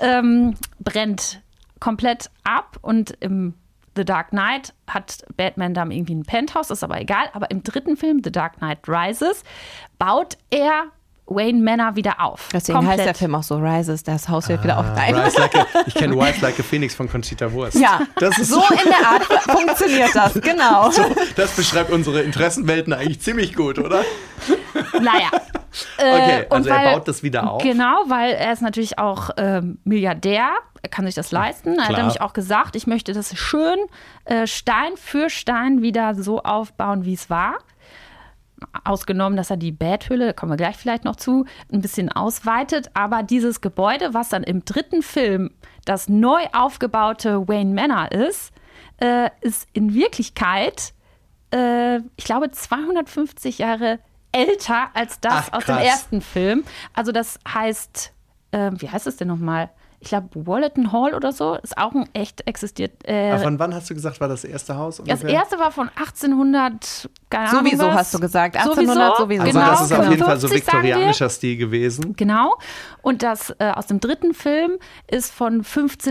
brennt komplett ab und im The Dark Knight hat Batman da irgendwie ein Penthouse, ist aber egal. Aber im dritten Film, The Dark Knight Rises, baut er Wayne Manor wieder auf. Deswegen heißt der Film auch so Rises, das Haus wird wieder auf. Ich kenne Rise Like a Phoenix von Conchita Wurst. Ja, das ist so in der Art funktioniert das, genau. So, das beschreibt unsere Interessenwelten eigentlich ziemlich gut, oder? Naja. Okay, also er baut das wieder auf. Genau, weil er ist natürlich auch Milliardär. Er kann sich das leisten. Er hat nämlich auch gesagt, ich möchte das schön Stein für Stein wieder so aufbauen, wie es war. Ausgenommen, dass er die Betthöhle, da kommen wir gleich vielleicht noch zu, ein bisschen ausweitet. Aber dieses Gebäude, was dann im 3. Film das neu aufgebaute Wayne Manor ist in Wirklichkeit, ich glaube, 250 Jahre älter als das aus dem ersten Film. Also das heißt, wie heißt es denn nochmal? Ich glaube, Wallerton Hall oder so ist auch ein echt existiert. Von wann hast du gesagt, war das erste Haus ungefähr? Das erste war von 1800, keine Ahnung Sowieso was. hast du gesagt, 1800 sowieso. Also Genau, das ist auf jeden Fall so 55 sagen wir. viktorianischer Stil gewesen. Genau. Und das aus dem 3. Film ist von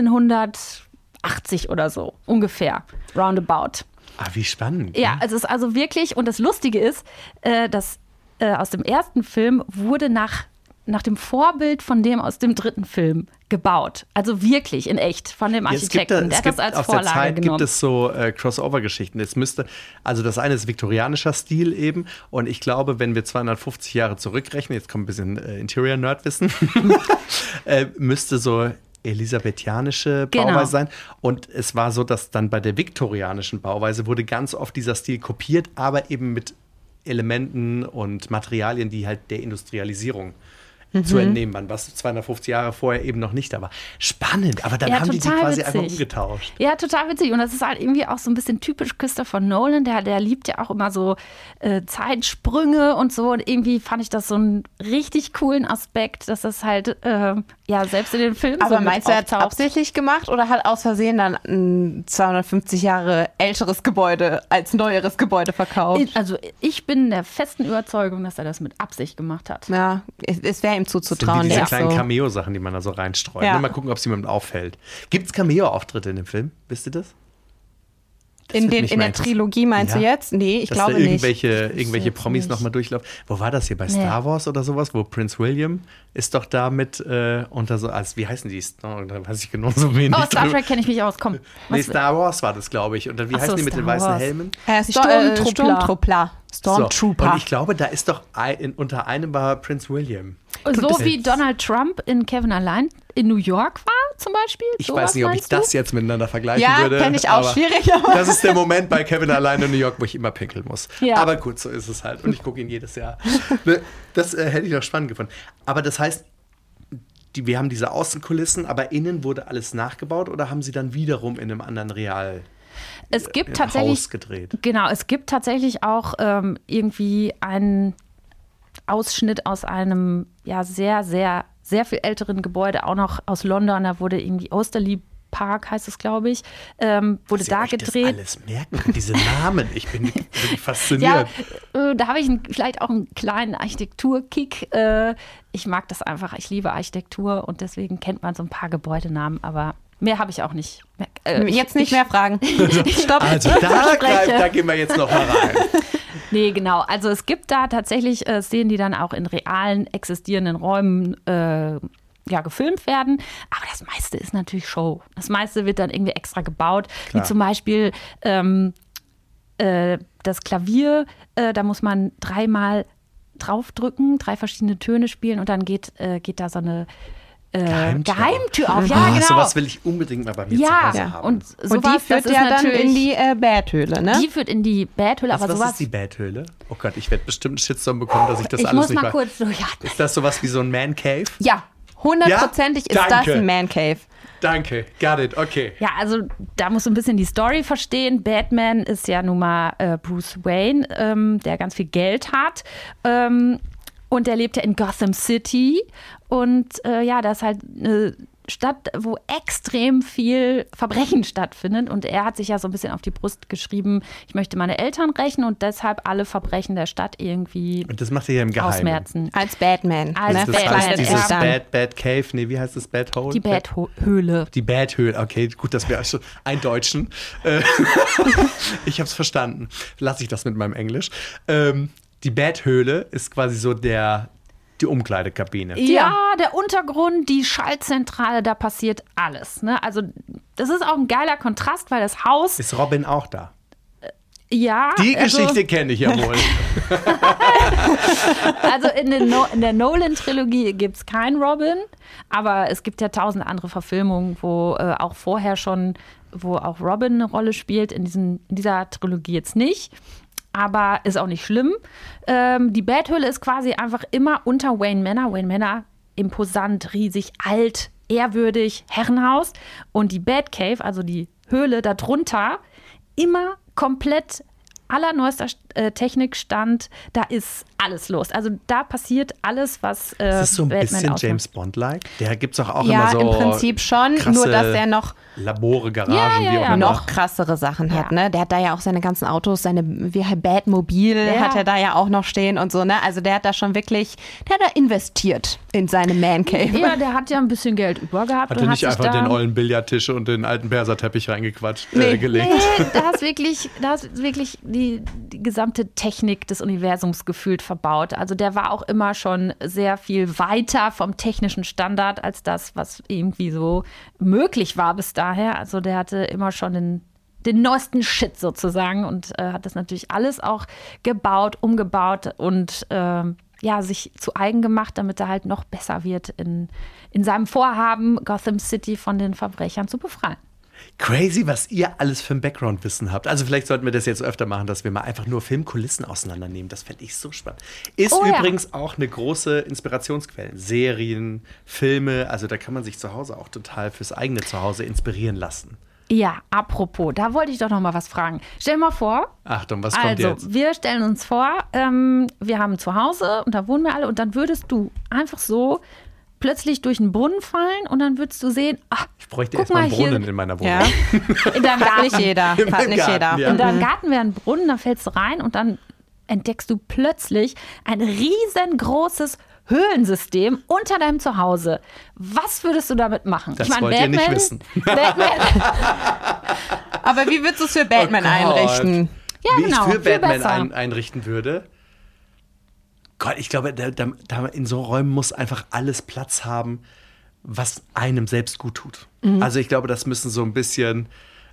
1580 oder so, ungefähr, roundabout. Wie spannend. Ja, es ist also wirklich, und das Lustige ist, dass aus dem ersten Film wurde nach dem Vorbild von dem aus dem 3. Film gebaut. Also wirklich, in echt, von dem Architekten. Der hat das als aus Vorlage der Zeit genommen. gibt es so Crossover-Geschichten. Also das eine ist viktorianischer Stil eben. Und ich glaube, wenn wir 250 Jahre zurückrechnen, jetzt kommt ein bisschen Interior-Nerd-Wissen, müsste so elisabethianische Bauweise sein. Und es war so, dass dann bei der viktorianischen Bauweise wurde ganz oft dieser Stil kopiert, aber eben mit Elementen und Materialien, die halt der Industrialisierung zu entnehmen waren, was 250 Jahre vorher eben noch nicht da war. Spannend, aber dann haben die quasi einfach umgetauscht. Ja, total witzig. Und das ist halt irgendwie auch so ein bisschen typisch Christopher Nolan. Der liebt ja auch immer so Zeitsprünge und so. Und irgendwie fand ich das so einen richtig coolen Aspekt, dass das halt selbst in den Filmen aber so meinst du, er hat es absichtlich gemacht oder hat aus Versehen dann ein 250 Jahre älteres Gebäude als neueres Gebäude verkauft? Also ich bin der festen Überzeugung, dass er das mit Absicht gemacht hat. Ja, es wäre ihm zuzutrauen. Das sind diese der kleinen so. Cameo-Sachen, die man da so reinstreut. Ja. Mal gucken, ob es jemandem auffällt. Gibt es Cameo-Auftritte in dem Film? Wisst ihr das? In der Trilogie meinst du jetzt? Nee, ich glaube nicht. Irgendwelche Promis nochmal durchlaufen. Wo war das hier? Bei Star Wars oder sowas? Wo Prince William ist doch da mit unter so, wie heißen die? Da weiß ich genauso wenig. Oh, Star Trek kenne ich mich aus, komm. Nee, Star Wars war das, glaube ich. Und dann, wie heißen die mit den weißen Helmen? Stormtrooper. Stormtrooper. So, und ich glaube, da ist doch unter einem war Prince William. So wie Donald Trump in Kevin allein in New York war, zum Beispiel? Ich weiß nicht, ob ich das jetzt miteinander vergleichen würde. Ja, fände ich auch schwierig. Das ist der Moment bei Kevin allein in New York, wo ich immer pinkeln muss. Ja. Aber gut, so ist es halt. Und ich gucke ihn jedes Jahr. Das hätte ich doch spannend gefunden. Aber das heißt, wir haben diese Außenkulissen, aber innen wurde alles nachgebaut oder haben sie dann wiederum in einem anderen Es gibt tatsächlich Haus gedreht? Genau, es gibt tatsächlich auch irgendwie einen Ausschnitt aus einem sehr, sehr, sehr viel älteren Gebäude, auch noch aus London. Da wurde irgendwie Osterley Park, heißt es, glaube ich, wurde da gedreht. Das alles merken können, diese Namen. Ich bin wirklich fasziniert. Ja, da habe ich vielleicht auch einen kleinen Architekturkick. Ich mag das einfach. Ich liebe Architektur und deswegen kennt man so ein paar Gebäudenamen, aber mehr habe ich auch nicht. Jetzt nicht mehr fragen. Stopp. Also da gehen wir jetzt noch mal rein. Nee, genau. Also es gibt da tatsächlich Szenen, die dann auch in realen, existierenden Räumen gefilmt werden. Aber das meiste ist natürlich Show. Das meiste wird dann irgendwie extra gebaut. Klar. Wie zum Beispiel das Klavier. Da muss man 3-mal draufdrücken, 3 verschiedene Töne spielen und dann geht da so eine Geheimtür auf. Ja, genau. Sowas will ich unbedingt mal bei mir zu Hause haben. Und die führt ja dann in die Betthöhle, ne? Die führt in die Betthöhle, aber was sowas. ist die Betthöhle? Oh Gott, ich werde bestimmt einen Shitstorm bekommen, dass ich das Ich alles muss nicht mal kurz Ist das sowas wie so ein Man Cave? Ja, 100%ig ist das Danke. ein Man Cave. Danke, got it, okay. Ja, also da muss so ein bisschen die Story verstehen. Batman ist ja nun mal Bruce Wayne, der ganz viel Geld hat. Und der lebt ja in Gotham City. Und das ist halt eine Stadt, wo extrem viel Verbrechen stattfindet. Und er hat sich ja so ein bisschen auf die Brust geschrieben, ich möchte meine Eltern rächen und deshalb alle Verbrechen der Stadt irgendwie Und das macht er ja im Geheimen. ausmerzen. Als Batman. Als Das Batman. heißt, dieses Ja. Bad Cave, nee, wie heißt das? Bad Hole? Die Betthöhle. Die Betthöhle, okay, gut, dass wir also eindeutschen. Ich habe es verstanden. Lasse ich das mit meinem Englisch. Die Betthöhle ist quasi so der die Umkleidekabine. Ja, der Untergrund, die Schaltzentrale, da passiert alles. Ne? Also das ist auch ein geiler Kontrast, weil das Haus... Ist Robin auch da? Ja. Die Geschichte kenne ich ja wohl. Also in der Nolan-Trilogie gibt es keinen Robin, aber es gibt ja 1000 andere Verfilmungen, wo auch vorher schon, wo auch Robin eine Rolle spielt, in dieser Trilogie jetzt nicht. Aber ist auch nicht schlimm. Die Bathöhle ist quasi einfach immer unter Wayne Manor. Wayne Manor, imposant, riesig, alt, ehrwürdig, Herrenhaus. Und die Batcave, also die Höhle darunter, immer komplett allerneuester Technikstand. Da ist alles los. Also da passiert alles, was Das ist so ein Batman bisschen ausmacht. James Bond-like. Der gibt es auch Ja, immer so im Prinzip schon, krasse nur dass er noch Labore, Garagen, wie auch immer. noch krassere Sachen hat, ne? Der hat da ja auch seine ganzen Autos, wie Batmobil hat er da ja auch noch stehen und so, ne? Also der hat da schon wirklich, der hat da investiert in seine Man Cave. Ja, der hat ja ein bisschen Geld über gehabt. Hat und er nicht sich einfach da den ollen Billardtisch und den alten Perserteppich reingequatscht, gelegt? Nee, da ist wirklich die gesamte Technik des Universums gefühlt verbaut. Also der war auch immer schon sehr viel weiter vom technischen Standard als das, was irgendwie so möglich war bis daher. Also der hatte immer schon den neuesten Shit sozusagen und hat das natürlich alles auch gebaut, umgebaut und sich zu eigen gemacht, damit er halt noch besser wird in seinem Vorhaben, Gotham City von den Verbrechern zu befreien. Crazy, was ihr alles für ein Background-Wissen habt. Also vielleicht sollten wir das jetzt öfter machen, dass wir mal einfach nur Filmkulissen auseinandernehmen. Das fände ich so spannend. Ist übrigens auch eine große Inspirationsquelle. Serien, Filme, also da kann man sich zu Hause auch total fürs eigene Zuhause inspirieren lassen. Ja, apropos, da wollte ich doch noch mal was fragen. Stell dir mal vor. Achtung, was kommt jetzt? Also, wir stellen uns vor, wir haben ein Zuhause und da wohnen wir alle und dann würdest du einfach so plötzlich durch einen Brunnen fallen und dann würdest du sehen, ich bräuchte guck erstmal einen mal Brunnen hier in meiner Wohnung. Ja. in deinem Hat Garten. nicht jeder. Hat nicht jeder. Ja. In deinem Garten wäre ein Brunnen, da fällst du rein und dann entdeckst du plötzlich ein riesengroßes Höhlensystem unter deinem Zuhause. Was würdest du damit machen? Das wollt ihr nicht wissen. Batman. Aber wie würdest du es für Batman einrichten? Ja, Wie genau, ich für viel Batman besser. einrichten würde. Gott, ich glaube, da in so Räumen muss einfach alles Platz haben, was einem selbst gut tut. Also ich glaube, das müssen so ein bisschen,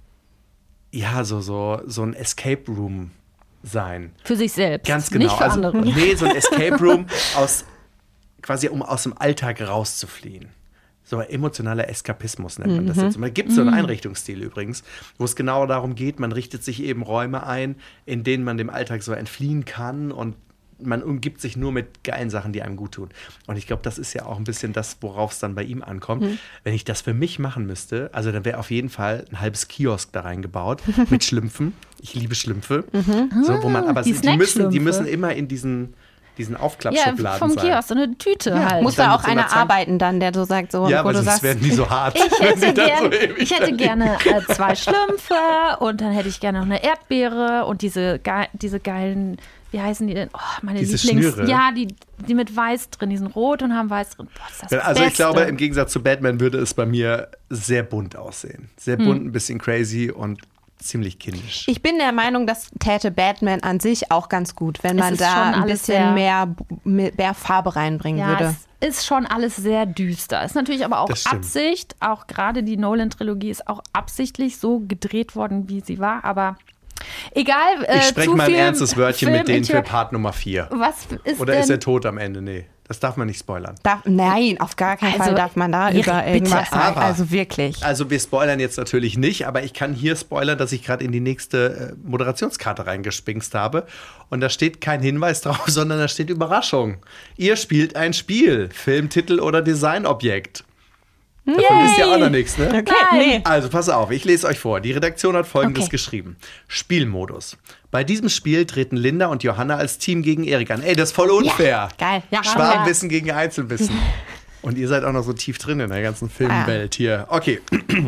so ein Escape Room sein. Für sich selbst. Ganz genau. Nicht für andere. Nee, so ein Escape Room quasi um aus dem Alltag rauszufliehen. So emotionaler Eskapismus nennt man das jetzt. Und da gibt es so einen Einrichtungsstil übrigens, wo es genau darum geht, man richtet sich eben Räume ein, in denen man dem Alltag so entfliehen kann und man umgibt sich nur mit geilen Sachen, die einem gut tun. Und ich glaube, das ist ja auch ein bisschen das, worauf es dann bei ihm ankommt. Wenn ich das für mich machen müsste, also dann wäre auf jeden Fall ein halbes Kiosk da reingebaut mit Schlümpfen. Ich liebe Schlümpfe. So, wo man, aber die die müssen Snackschlümpfe. immer in diesen Ja, Aufklappschubladen vom sein. Kiosk, so eine Tüte halt. Muss dann da mit auch so einer einer Zange. arbeiten dann, der so sagt, so, Ja, wo aber du sonst sagst, werden die so hart. Ich wenn die hätte, dann so gern, ewig ich hätte da gerne 2 Schlümpfe und dann hätte ich gerne noch eine Erdbeere und diese geilen, wie heißen die denn? Oh, meine Diese Lieblings. Schnüre. Ja, die mit weiß drin, die sind rot und haben weiß drin. Boah, ist das Also ich Beste. glaube, im Gegensatz zu Batman würde es bei mir sehr bunt aussehen. Sehr bunt, ein bisschen crazy und ziemlich kindisch. ich bin der Meinung, das täte Batman an sich auch ganz gut, wenn Es man ist da schon ein alles bisschen sehr- mehr Farbe reinbringen Ja, würde. es ist schon alles sehr düster. Ist natürlich aber auch Das stimmt. Absicht. Auch gerade die Nolan-Trilogie ist auch absichtlich so gedreht worden, wie sie war. Aber egal. Ich spreche zu mal ein viel ernstes Wörtchen mit denen für Film- Part Nummer 4. Was ist Oder denn? ist er tot am Ende? Nee, das darf man nicht spoilern. Nein, auf gar keinen Also, Fall darf man da Erik, über bitte. irgendwas sagen. Aber- Also wirklich. Also wir spoilern jetzt natürlich nicht, aber ich kann hier spoilern, dass ich gerade in die nächste Moderationskarte reingespingst habe. Und da steht kein Hinweis drauf, sondern da steht Überraschung. Ihr spielt ein Spiel, Filmtitel oder Designobjekt. Davon wisst ihr auch noch nichts, ne? Okay, Nein. nee. Also, pass auf, ich lese euch vor. Die Redaktion hat Folgendes Okay. geschrieben. Spielmodus. Bei diesem Spiel treten Linda und Johanna als Team gegen Erik an. Ey, das ist voll unfair. Geil. Ja, Schwarmwissen gegen Einzelwissen. Und ihr seid auch noch so tief drin in der ganzen Filmwelt hier. Okay.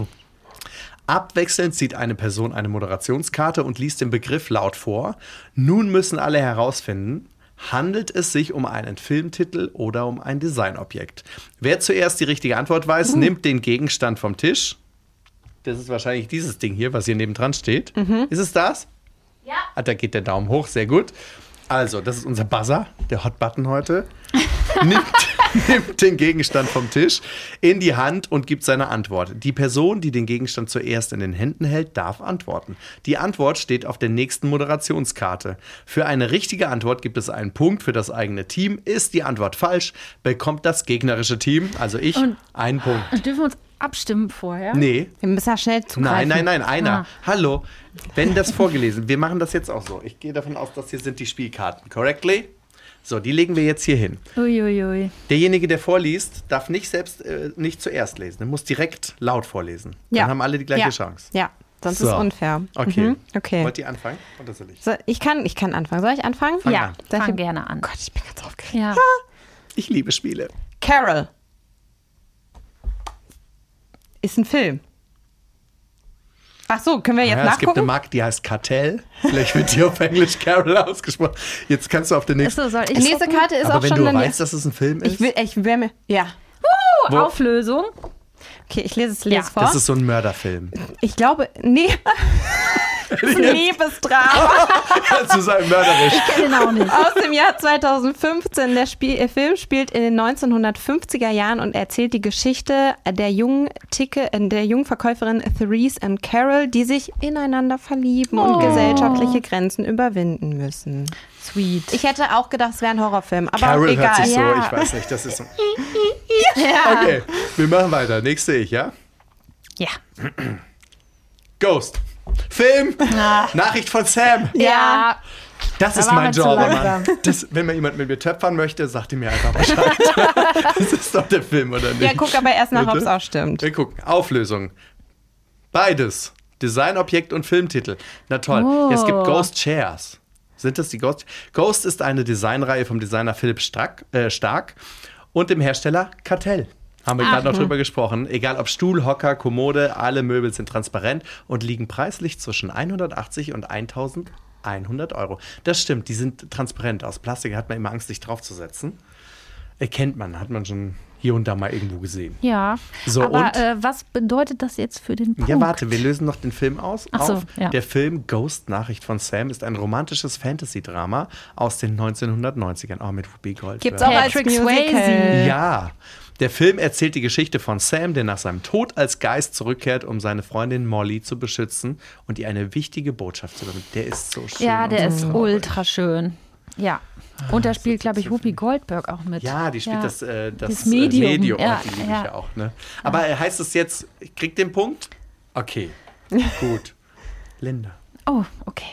Abwechselnd zieht eine Person eine Moderationskarte und liest den Begriff laut vor. Nun müssen alle herausfinden, handelt es sich um einen Filmtitel oder um ein Designobjekt? Wer zuerst die richtige Antwort weiß, nimmt den Gegenstand vom Tisch. Das ist wahrscheinlich dieses Ding hier, was hier nebendran steht. Ist es das? Ja. Ah, da geht der Daumen hoch, sehr gut. Also, das ist unser Buzzer, der Hot Button heute. nimmt den Gegenstand vom Tisch in die Hand und gibt seine Antwort. Die Person, die den Gegenstand zuerst in den Händen hält, darf antworten. Die Antwort steht auf der nächsten Moderationskarte. Für eine richtige Antwort gibt es einen Punkt für das eigene Team. Ist die Antwort falsch, bekommt das gegnerische Team, also ich, einen Punkt. Und dürfen wir uns abstimmen vorher? Nee. Wir müssen ja schnell zugreifen. Nein, einer. Hallo, wenn das vorgelesen, wir machen das jetzt auch so. Ich gehe davon aus, dass hier sind die Spielkarten. Correctly? So, die legen wir jetzt hier hin. Uiuiui. Derjenige, der vorliest, darf nicht zuerst lesen. Er muss direkt laut vorlesen. Dann haben alle die gleiche Chance. Ja, sonst ist es unfair. Okay. Okay. Wollt ihr anfangen? Oder soll ich? So, ich kann anfangen. Soll ich anfangen? Fang Ja, an. fang gerne an. Gott, ich bin ganz aufgeregt. Ja. Ich liebe Spiele. Carol. Ist ein Film. Ach so, können wir jetzt Es gibt eine nachgucken? Marke, die heißt Kartell. Vielleicht wird die auf Englisch Carol ausgesprochen. Jetzt kannst du auf den nächsten. Achso, soll ich Die nächste gucken? Karte ist Aber auch wenn schon du dann weißt, dass es ein Film ist, ich will mir. Ja. Wo- Auflösung. Okay, ich lese es Ja. vor. das ist so ein Mörderfilm. Ich glaube, nee. Das ist ein Liebesdrama Zu sein mörderisch. Ich kenne den auch nicht. aus dem Jahr 2015. Der Film spielt in den 1950er Jahren und erzählt die Geschichte der jungen Verkäuferin Therese und Carol, die sich ineinander verlieben und gesellschaftliche Grenzen überwinden müssen. Sweet. Ich hätte auch gedacht, es wäre ein Horrorfilm, aber Carol egal. hört sich so, Ja. ich weiß nicht, das ist so. Ja. Okay, wir machen weiter. Nächste ich, ja? Ja. Ghost. Film. Nachricht von Sam. Ja. Das ist war mein mir zu Genre, langsam. Mann. Wenn mal jemand mit mir töpfern möchte, sagt ihr mir einfach Bescheid. Das ist doch der Film, oder nicht? Ja, guck aber erst nach, ob Bitte? es auch stimmt. Wir gucken. Auflösung. Beides. Designobjekt und Filmtitel. Na toll. Oh. Es gibt Ghost Chairs. Sind das die Ghost? Ghost ist eine Designreihe vom Designer Philipp Stark und dem Hersteller Kartell. Haben wir gerade noch drüber gesprochen. Egal ob Stuhl, Hocker, Kommode, alle Möbel sind transparent und liegen preislich zwischen 180 und 1100 Euro. Das stimmt, die sind transparent. Aus Plastik hat man immer Angst, sich draufzusetzen. Erkennt man, hat man schon hier und da mal irgendwo gesehen. Ja. So, aber und? was bedeutet das jetzt für den Punkt? Ja, warte, wir lösen noch den Film aus. Ach so, auf. ja. Der Film Ghost, Nachricht von Sam, ist ein romantisches Fantasy-Drama aus den 1990ern. Oh, mit Whoopi Goldberg. Gibt's auch als Patrick Musical. Swayze. Ja. Der Film erzählt die Geschichte von Sam, der nach seinem Tod als Geist zurückkehrt, um seine Freundin Molly zu beschützen und ihr eine wichtige Botschaft zu übermitteln. Der ist so schön. Ja, der und ist so ultra schön. Ja. Und da spielt, glaube ich, Whoopi Goldberg auch mit. Ja, die spielt das Medium. Medium. Ja, Die liebe ja. ich ja auch. Ne? Aber heißt es jetzt, ich krieg den Punkt? Okay, gut. Linda. Oh, okay.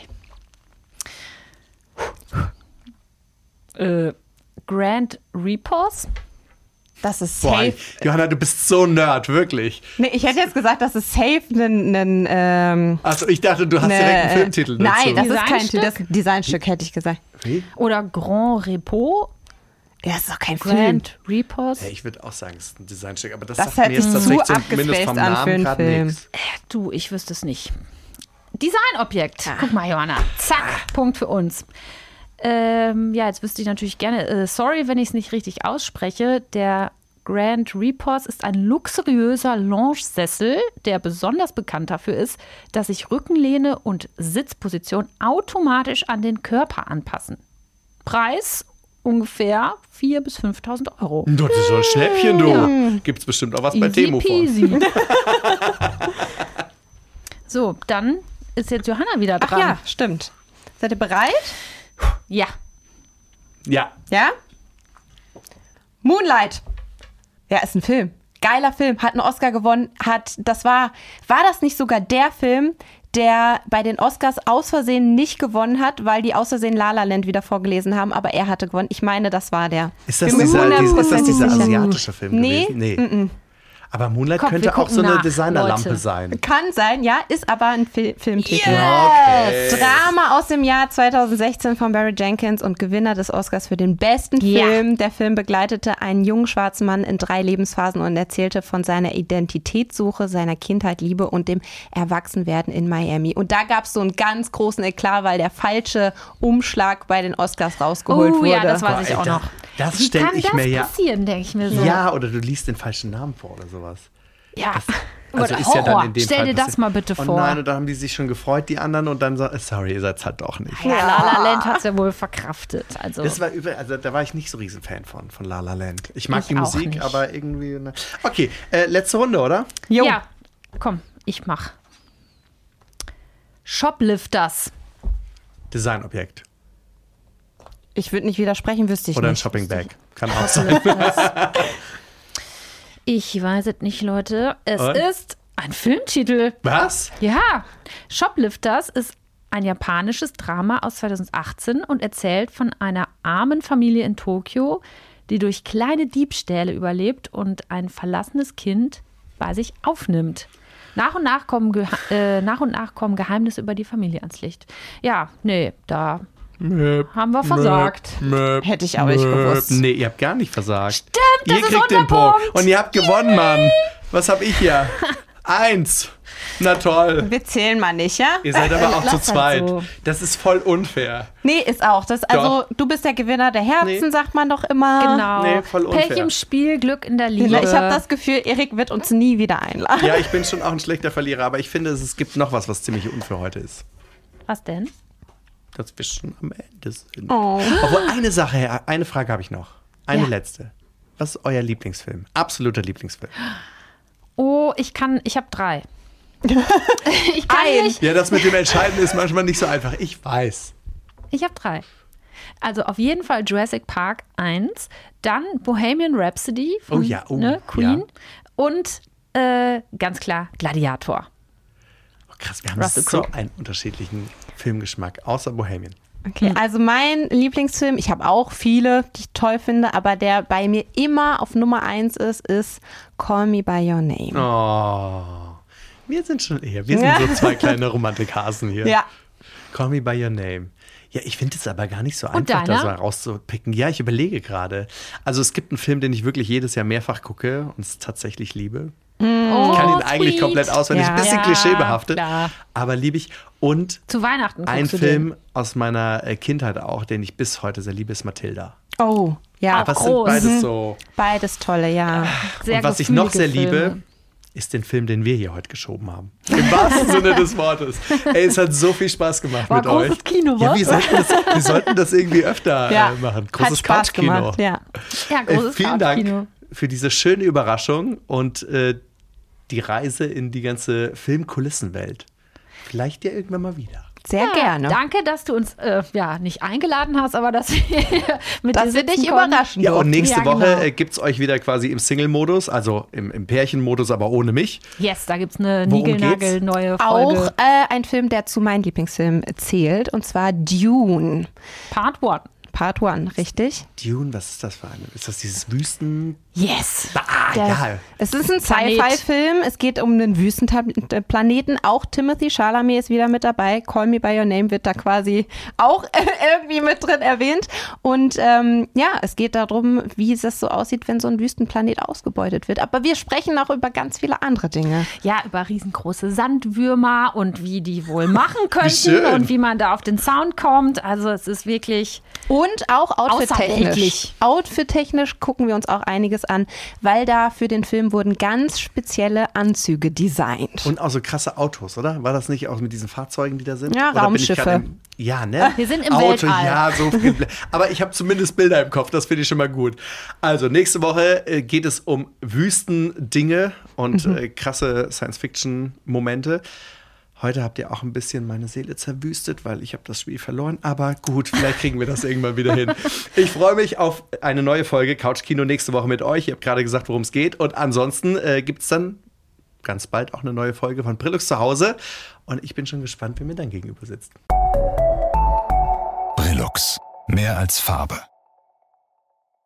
Grand Repos? Das ist Boah, safe. Johanna, du bist so Nerd, wirklich. Nee, ich hätte jetzt gesagt, das ist safe ein Also ich dachte, du hast direkt einen Filmtitel dazu. Nein, das ist kein Designstück? das ist ein Designstück, hätte ich gesagt. Wie? Oder Grand Repos? Ja, das ist doch kein Film. Grand Repos? Ja, ich würde auch sagen, es ist ein Designstück, aber das Das sagt mir hört jetzt sich tatsächlich zu zumindest vom abgespaced an für Namen einen gerade Film. nichts. Du, ich wüsste es nicht. Designobjekt. Guck mal, Johanna. Zack, Punkt für uns. Ja, jetzt wüsste ich natürlich gerne, sorry, wenn ich es nicht richtig ausspreche, der Grand Repos ist ein luxuriöser Lounge-Sessel, der besonders bekannt dafür ist, dass sich Rückenlehne und Sitzposition automatisch an den Körper anpassen. Preis ungefähr 4.000 bis 5.000 Euro. Das ist so ein Schnäppchen, du. Gibt's bestimmt auch was bei Easy Temo von. peasy. So, dann ist jetzt Johanna wieder Ach dran. ja, stimmt. Seid ihr bereit? Ja. Ja. Ja? Moonlight. Ja, ist ein Film. Geiler Film, hat einen Oscar gewonnen, war das nicht sogar der Film, der bei den Oscars aus Versehen nicht gewonnen hat, weil die aus Versehen La La Land wieder vorgelesen haben, aber er hatte gewonnen. Ich meine, das war der. Ist das Bin mir dieser 100% dieser sicher. asiatische Film Nee, gewesen? Nee. Aber Moonlight Komm, wir könnte auch so gucken eine nach, Designerlampe Leute. sein. Kann sein, ja, ist aber ein Filmtitel. Okay. Drama aus dem Jahr 2016 von Barry Jenkins und Gewinner des Oscars für den besten Ja. Film. Der Film begleitete einen jungen schwarzen Mann in 3 Lebensphasen und erzählte von seiner Identitätssuche, seiner Kindheit, Liebe und dem Erwachsenwerden in Miami. Und da gab es so einen ganz großen Eklat, weil der falsche Umschlag bei den Oscars rausgeholt wurde. Ja, das weiß ich auch noch. Das Wie stelle kann ich das mir ja. passieren, denke ich mir so. Ja, oder du liest den falschen Namen vor oder sowas. Ja. Also Oder ist ja dann Horror. in dem Stell Fall dir das passiert. mal bitte vor. Oh nein, und dann haben die sich schon gefreut, die anderen, und dann so, sorry, ihr seid's halt doch nicht. Ja, La La Land hat es ja wohl verkraftet. Also. Das war also da war ich nicht so Riesenfan von La La Land. Ich mag Ich die auch Musik, nicht. aber irgendwie. Okay, letzte Runde, oder? Jo. Ja, komm, ich mach. Shoplifters. Designobjekt. Ich würde nicht widersprechen, wüsste ich Oder ein nicht. Shopping-Bag. Kann auch sein. Ich weiß es nicht, Leute. Es Und? ist ein Filmtitel. Was? Ja, Shoplifters ist ein japanisches Drama aus 2018 und erzählt von einer armen Familie in Tokio, die durch kleine Diebstähle überlebt und ein verlassenes Kind bei sich aufnimmt. Nach und nach kommen Geheimnisse über die Familie ans Licht. Ja, nee, da haben wir versagt. Hätte ich aber nicht gewusst. Nee, ihr habt gar nicht versagt. Stimmt, das ihr ist kriegt unser den Punkt. Punkt. Und ihr habt gewonnen, Mann. Was hab ich hier? 1. Na toll. Wir zählen mal nicht, ja? Ihr seid aber auch zu Lass halt zweit. so. Das ist voll unfair. Nee, ist auch. Also, du bist der Gewinner der Herzen, Nee. sagt man doch immer. Genau. Nee, voll unfair. Pech im Spiel, Glück in der Liebe. Ich habe das Gefühl, Erik wird uns nie wieder einladen. Ja, ich bin schon auch ein schlechter Verlierer, aber ich finde, es gibt noch was ziemlich unfair heute ist. Was denn? Dass wir schon am Ende sind. Oh. Obwohl, eine Frage habe ich noch. Eine Ja. letzte. Was ist euer Lieblingsfilm? Absoluter Lieblingsfilm. Oh, ich habe 3. Ich kann nicht. Ja, das mit dem Entscheiden ist manchmal nicht so einfach. Ich weiß. Ich habe 3. Also auf jeden Fall Jurassic Park 1, dann Bohemian Rhapsody von Queen und ganz klar Gladiator. Oh, krass, wir haben Russell so Crowe. einen unterschiedlichen Filmgeschmack, außer Bohemian. Okay, also mein Lieblingsfilm, ich habe auch viele, die ich toll finde, aber der bei mir immer auf Nummer 1 ist Call Me By Your Name. Oh, wir sind schon eher. Wir sind so zwei kleine Romantikhasen hier. Ja. Call Me By Your Name. Ja, ich finde es aber gar nicht so einfach, deiner? da so rauszupicken. Ja, ich überlege gerade. Also es gibt einen Film, den ich wirklich jedes Jahr mehrfach gucke und es tatsächlich liebe. Oh, Ich kann ihn eigentlich komplett auswendig, ein bisschen Ja, klischeebehaftet, klar. aber liebe ich. Und Zu Weihnachten ein guckst du Film aus meiner Kindheit auch, den ich bis heute sehr liebe, ist Matilda. Oh, ja. Auch Was sind groß. beides so? Beides tolle, ja. Sehr Und was ich noch sehr gefühlige liebe, Filme. ist den Film, den wir hier heute geschoben haben. Im wahrsten Sinne des Wortes. Ey, es hat so viel Spaß gemacht War mit großes euch. Kino, Ja, was? wir sollten das irgendwie öfter Ja. machen. Hat Großes Spaß Couchkino. gemacht, ja. Ja, großes Vielen Couchkino. Dank für diese schöne Überraschung und die Reise in die ganze Filmkulissenwelt. Vielleicht ja irgendwann mal wieder. Sehr gerne. Danke, dass du uns nicht eingeladen hast, aber dass wir mit Dass dir wir sitzen dich konnten. überraschen Ja, und durften. nächste Ja, Woche genau. gibt es euch wieder quasi im Single-Modus, also im Pärchen-Modus, aber ohne mich. Yes, da gibt es eine Worum niegelnagelneue Folge. Auch ein Film, der zu meinen Lieblingsfilmen zählt, und zwar Dune. Part 1. Part 1, richtig? Dune, was ist das für eine? Ist das dieses Wüsten... Yes. ja. Es ist ein Planet. Sci-Fi-Film. Es geht um einen Wüstenplaneten. Auch Timothée Chalamet ist wieder mit dabei. Call Me By Your Name wird da quasi auch irgendwie mit drin erwähnt. Und es geht darum, wie es so aussieht, wenn so ein Wüstenplanet ausgebeutet wird. Aber wir sprechen auch über ganz viele andere Dinge. Ja, über riesengroße Sandwürmer und wie die wohl machen könnten schön. und wie man da auf den Sound kommt. Also es ist wirklich Und auch Außerweltlich. outfit-technisch. Outfit-technisch gucken wir uns auch einiges an, weil da für den Film wurden ganz spezielle Anzüge designt. Und auch so krasse Autos, oder? War das nicht auch mit diesen Fahrzeugen, die da sind? Ja, Oder bin ich Raumschiffe. grad ja, ne? Wir sind im Auto, Weltall. ja, so viel. Aber ich habe zumindest Bilder im Kopf, das finde ich schon mal gut. Also, nächste Woche geht es um Wüstendinge und krasse Science-Fiction-Momente. Heute habt ihr auch ein bisschen meine Seele zerwüstet, weil ich habe das Spiel verloren. Aber gut, vielleicht kriegen wir das irgendwann wieder hin. Ich freue mich auf eine neue Folge Couchkino nächste Woche mit euch. Ich habe gerade gesagt, worum es geht. Und ansonsten gibt es dann ganz bald auch eine neue Folge von Brillux zu Hause. Und ich bin schon gespannt, wer mir dann gegenüber sitzt. Brillux. Mehr als Farbe.